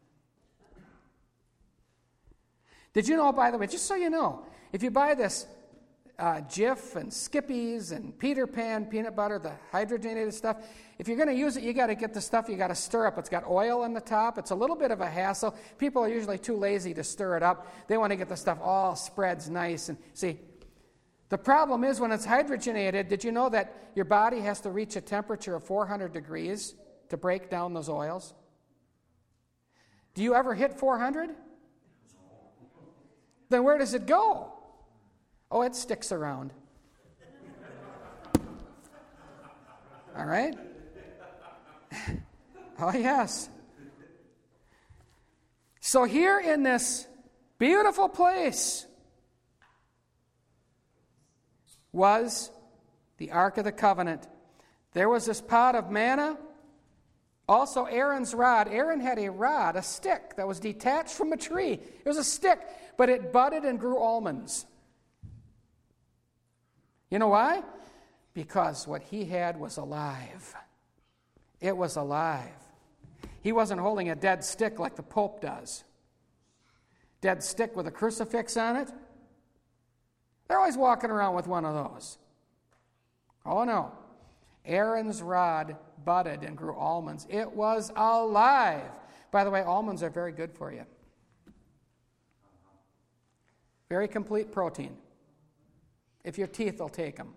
Did you know, by the way, just so you know, if you buy this Jif and Skippy's and Peter Pan peanut butter, the hydrogenated stuff, if you're going to use it, you got to get the stuff you got to stir up. It's got oil on the top. It's a little bit of a hassle. People are usually too lazy to stir it up. They want to get the stuff all spreads nice. And see, the problem is when it's hydrogenated, did you know that your body has to reach a temperature of 400 degrees to break down those oils? Do you ever hit 400? Then where does it go? Oh, it sticks around. All right? Oh, yes. So here in this beautiful place was the Ark of the Covenant. There was this pot of manna. Also Aaron's rod. Aaron had a rod, a stick that was detached from a tree. It was a stick, but it budded and grew almonds. You know why? Because what he had was alive. It was alive. He wasn't holding a dead stick like the Pope does. Dead stick with a crucifix on it. They're always walking around with one of those. Oh no. Aaron's rod budded and grew almonds. It was alive. By the way, almonds are very good for you. Very complete protein. If your teeth will take them.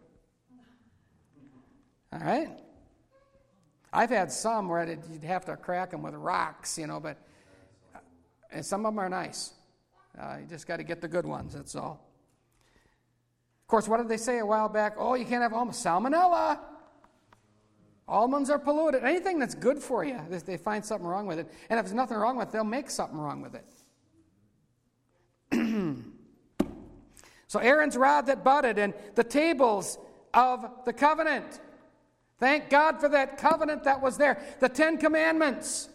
All right? I've had some where you'd have to crack them with rocks, but and some of them are nice. You just got to get the good ones, that's all. Of course, what did they say a while back? Oh, you can't have almonds. Salmonella. Almonds are polluted. Anything that's good for you, they find something wrong with it. And if there's nothing wrong with it, they'll make something wrong with it. So Aaron's rod that budded and the tables of the covenant. Thank God for that covenant that was there. The 10 Commandments.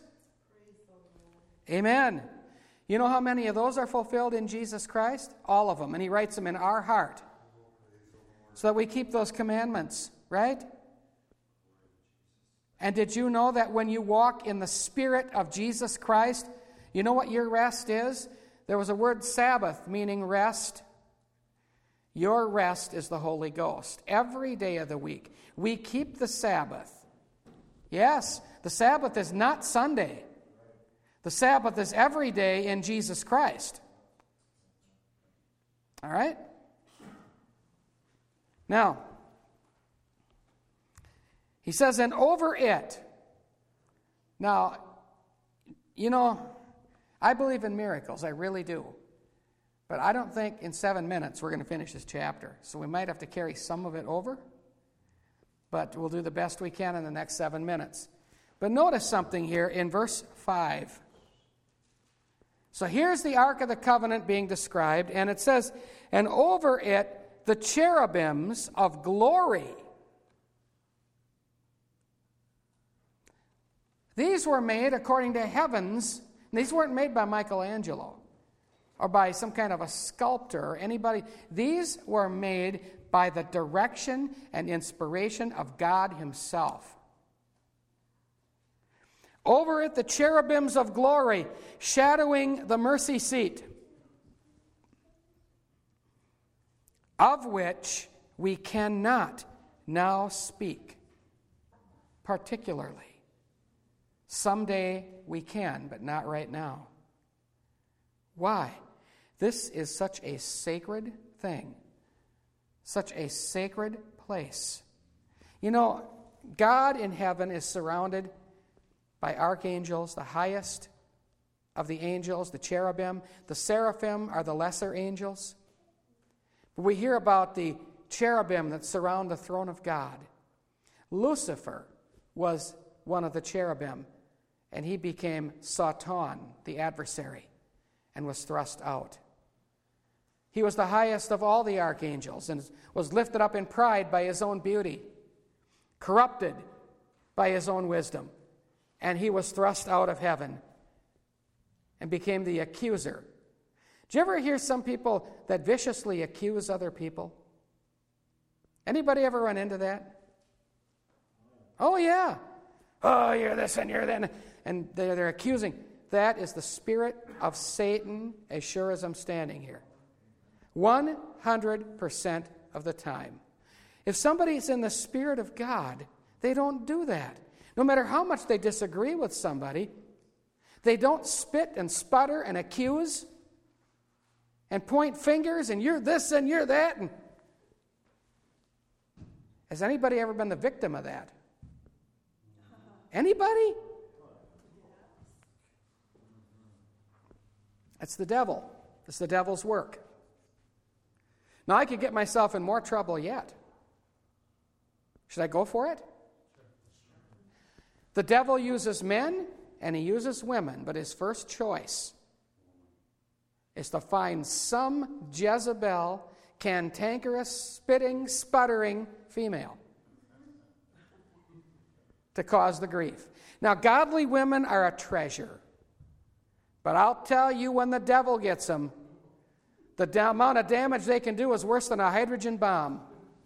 Amen. You know how many of those are fulfilled in Jesus Christ? All of them. And he writes them in our heart. So that we keep those commandments, right? And did you know that when you walk in the Spirit of Jesus Christ, you know what your rest is? There was a word Sabbath, meaning rest. Your rest is the Holy Ghost. Every day of the week, we keep the Sabbath. Yes, the Sabbath is not Sunday. The Sabbath is every day in Jesus Christ. All right? Now, he says, and over it. Now, I believe in miracles. I really do. But I don't think in 7 minutes we're going to finish this chapter. So we might have to carry some of it over. But we'll do the best we can in the next 7 minutes. But notice something here in verse 5. So here's the Ark of the Covenant being described. And it says, and over it the cherubims of glory. These were made according to heavens. These weren't made by Michelangelo or by some kind of a sculptor or anybody. These were made by the direction and inspiration of God himself. Over it, the cherubims of glory, shadowing the mercy seat, of which we cannot now speak particularly. Someday we can, but not right now. Why? This is such a sacred thing, such a sacred place. You know, God in heaven is surrounded by archangels, the highest of the angels, the cherubim. The seraphim are the lesser angels. But we hear about the cherubim that surround the throne of God. Lucifer was one of the cherubim, and he became Satan, the adversary, and was thrust out. He was the highest of all the archangels and was lifted up in pride by his own beauty, corrupted by his own wisdom. And he was thrust out of heaven and became the accuser. Do you ever hear some people that viciously accuse other people? Anybody ever run into that? Oh, yeah. Oh, you're this and you're that. And they're accusing. That is the spirit of Satan, as sure as I'm standing here. 100% of the time. If somebody's in the Spirit of God, they don't do that. No matter how much they disagree with somebody, they don't spit and sputter and accuse and point fingers and you're this and you're that. And has anybody ever been the victim of that? Anybody? That's the devil. It's the devil's work. Now, I could get myself in more trouble yet. Should I go for it? The devil uses men and he uses women, but his first choice is to find some Jezebel, cantankerous, spitting, sputtering female to cause the grief. Now, godly women are a treasure, but I'll tell you, when the devil gets them, the amount of damage they can do is worse than a hydrogen bomb.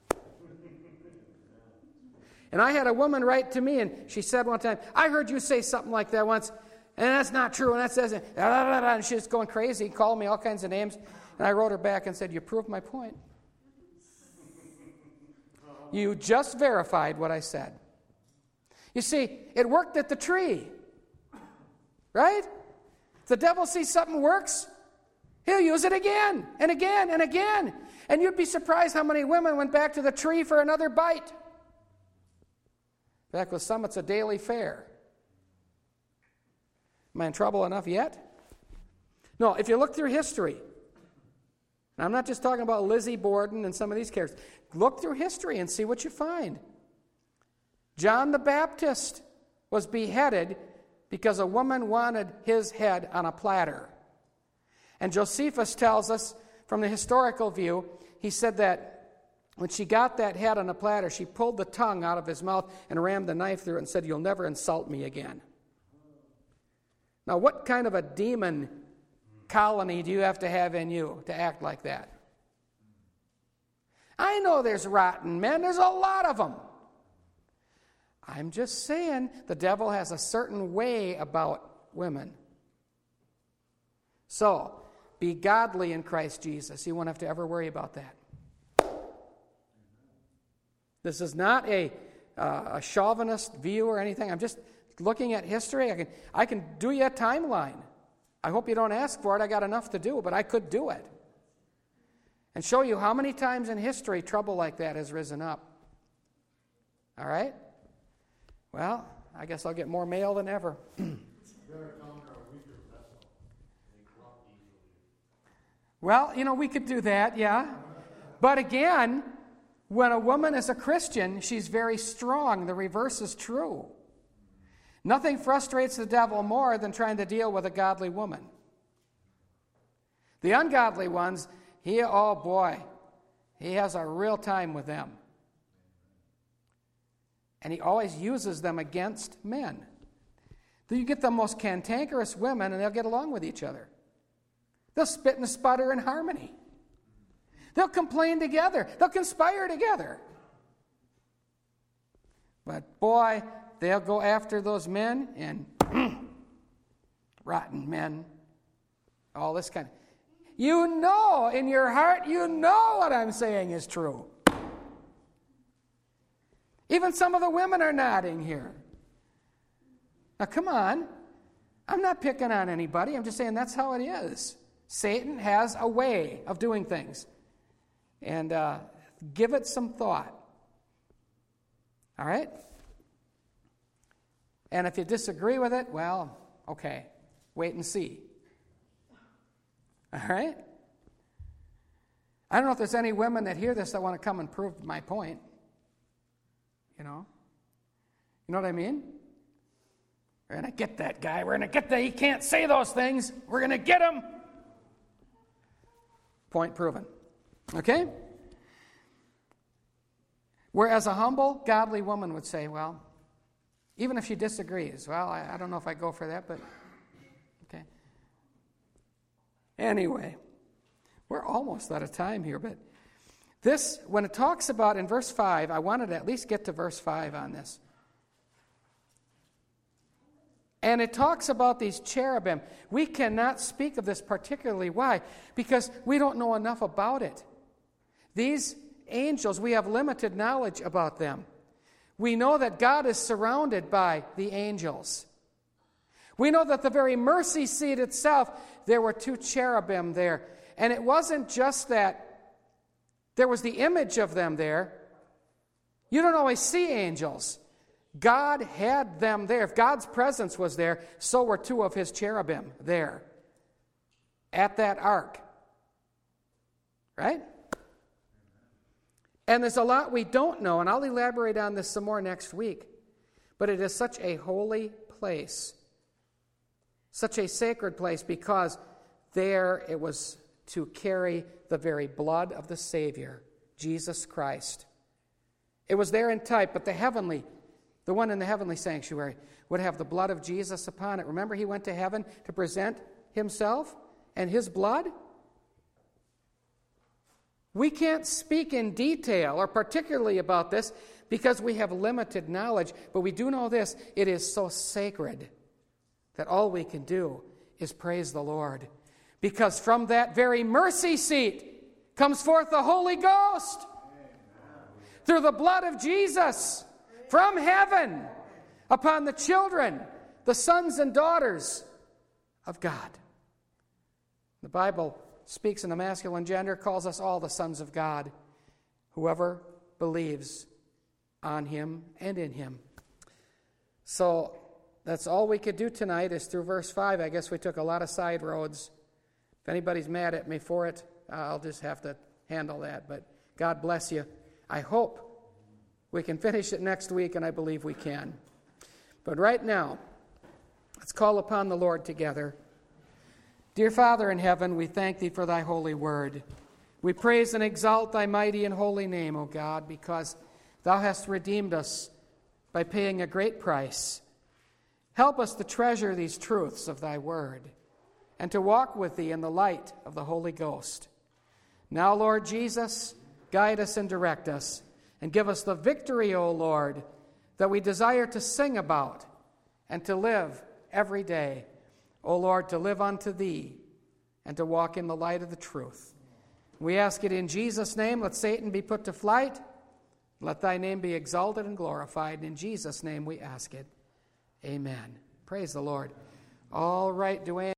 And I had a woman write to me, and she said one time, I heard you say something like that once, and that's not true, and that says, and she's going crazy, called me all kinds of names, and I wrote her back and said, you proved my point. You just verified what I said. You see, it worked at the tree, right? If the devil sees something works, he'll use it again, and again, and again. And you'd be surprised how many women went back to the tree for another bite. Back with some, it's a daily fare. Am I in trouble enough yet? No, if you look through history, and I'm not just talking about Lizzie Borden and some of these characters, look through history and see what you find. John the Baptist was beheaded because a woman wanted his head on a platter. And Josephus tells us, from the historical view, he said that when she got that head on a platter, she pulled the tongue out of his mouth and rammed the knife through it and said, you'll never insult me again. Now, what kind of a demon colony do you have to have in you to act like that? I know there's rotten men. There's a lot of them. I'm just saying the devil has a certain way about women. So, be godly in Christ Jesus. You won't have to ever worry about that. This is not a chauvinist view or anything. I'm just looking at history. I can do you a timeline. I hope you don't ask for it. I got enough to do, but I could do it. And show you how many times in history trouble like that has risen up. All right? Well, I guess I'll get more mail than ever. Well, we could do that, yeah. But again, when a woman is a Christian, she's very strong. The reverse is true. Nothing frustrates the devil more than trying to deal with a godly woman. The ungodly ones, he has a real time with them. And he always uses them against men. Then you get the most cantankerous women, and they'll get along with each other. They'll spit and sputter in harmony. They'll complain together. They'll conspire together. But boy, they'll go after those men and rotten men. All this kind of... You know, in your heart, you know what I'm saying is true. Even some of the women are nodding here. Now, come on. I'm not picking on anybody. I'm just saying that's how it is. Satan has a way of doing things. And give it some thought. All right? And if you disagree with it, well, okay. Wait and see. All right? I don't know if there's any women that hear this that want to come and prove my point. You know? You know what I mean? We're going to get that guy. We're going to get that. He can't say those things. We're going to get him. Point proven. Okay? Whereas a humble, godly woman would say, well, even if she disagrees, well, I don't know if I go for that, but okay. Anyway, we're almost out of time here, but this, when it talks about in verse 5, I wanted to at least get to verse 5 on this. And it talks about these cherubim. We cannot speak of this particularly. Why? Because we don't know enough about it. These angels, we have limited knowledge about them. We know that God is surrounded by the angels. We know that the very mercy seat itself, there were 2 cherubim there. And it wasn't just that there was the image of them there. You don't always see angels. God had them there. If God's presence was there, so were 2 of his cherubim there at that ark. Right? And there's a lot we don't know, and I'll elaborate on this some more next week. But it is such a holy place, such a sacred place, because there it was to carry the very blood of the Savior, Jesus Christ. It was there in type, but the one in the heavenly sanctuary would have the blood of Jesus upon it. Remember, he went to heaven to present himself and his blood? We can't speak in detail or particularly about this because we have limited knowledge, but we do know this: it is so sacred that all we can do is praise the Lord. Because from that very mercy seat comes forth the Holy Ghost through the blood of Jesus from heaven upon the children, the sons and daughters of God. The Bible speaks in the masculine gender, calls us all the sons of God, whoever believes on him and in him. So that's all we could do tonight is through verse 5. I guess we took a lot of side roads. If anybody's mad at me for it, I'll just have to handle that. But God bless you. I hope we can finish it next week, and I believe we can. But right now, let's call upon the Lord together. Dear Father in heaven, we thank thee for thy holy word. We praise and exalt thy mighty and holy name, O God, because thou hast redeemed us by paying a great price. Help us to treasure these truths of thy word and to walk with thee in the light of the Holy Ghost. Now, Lord Jesus, guide us and direct us and give us the victory, O Lord, that we desire to sing about and to live every day. O Lord, to live unto thee and to walk in the light of the truth. We ask it in Jesus' name. Let Satan be put to flight. Let thy name be exalted and glorified. And in Jesus' name we ask it. Amen. Praise the Lord. All right, Duane.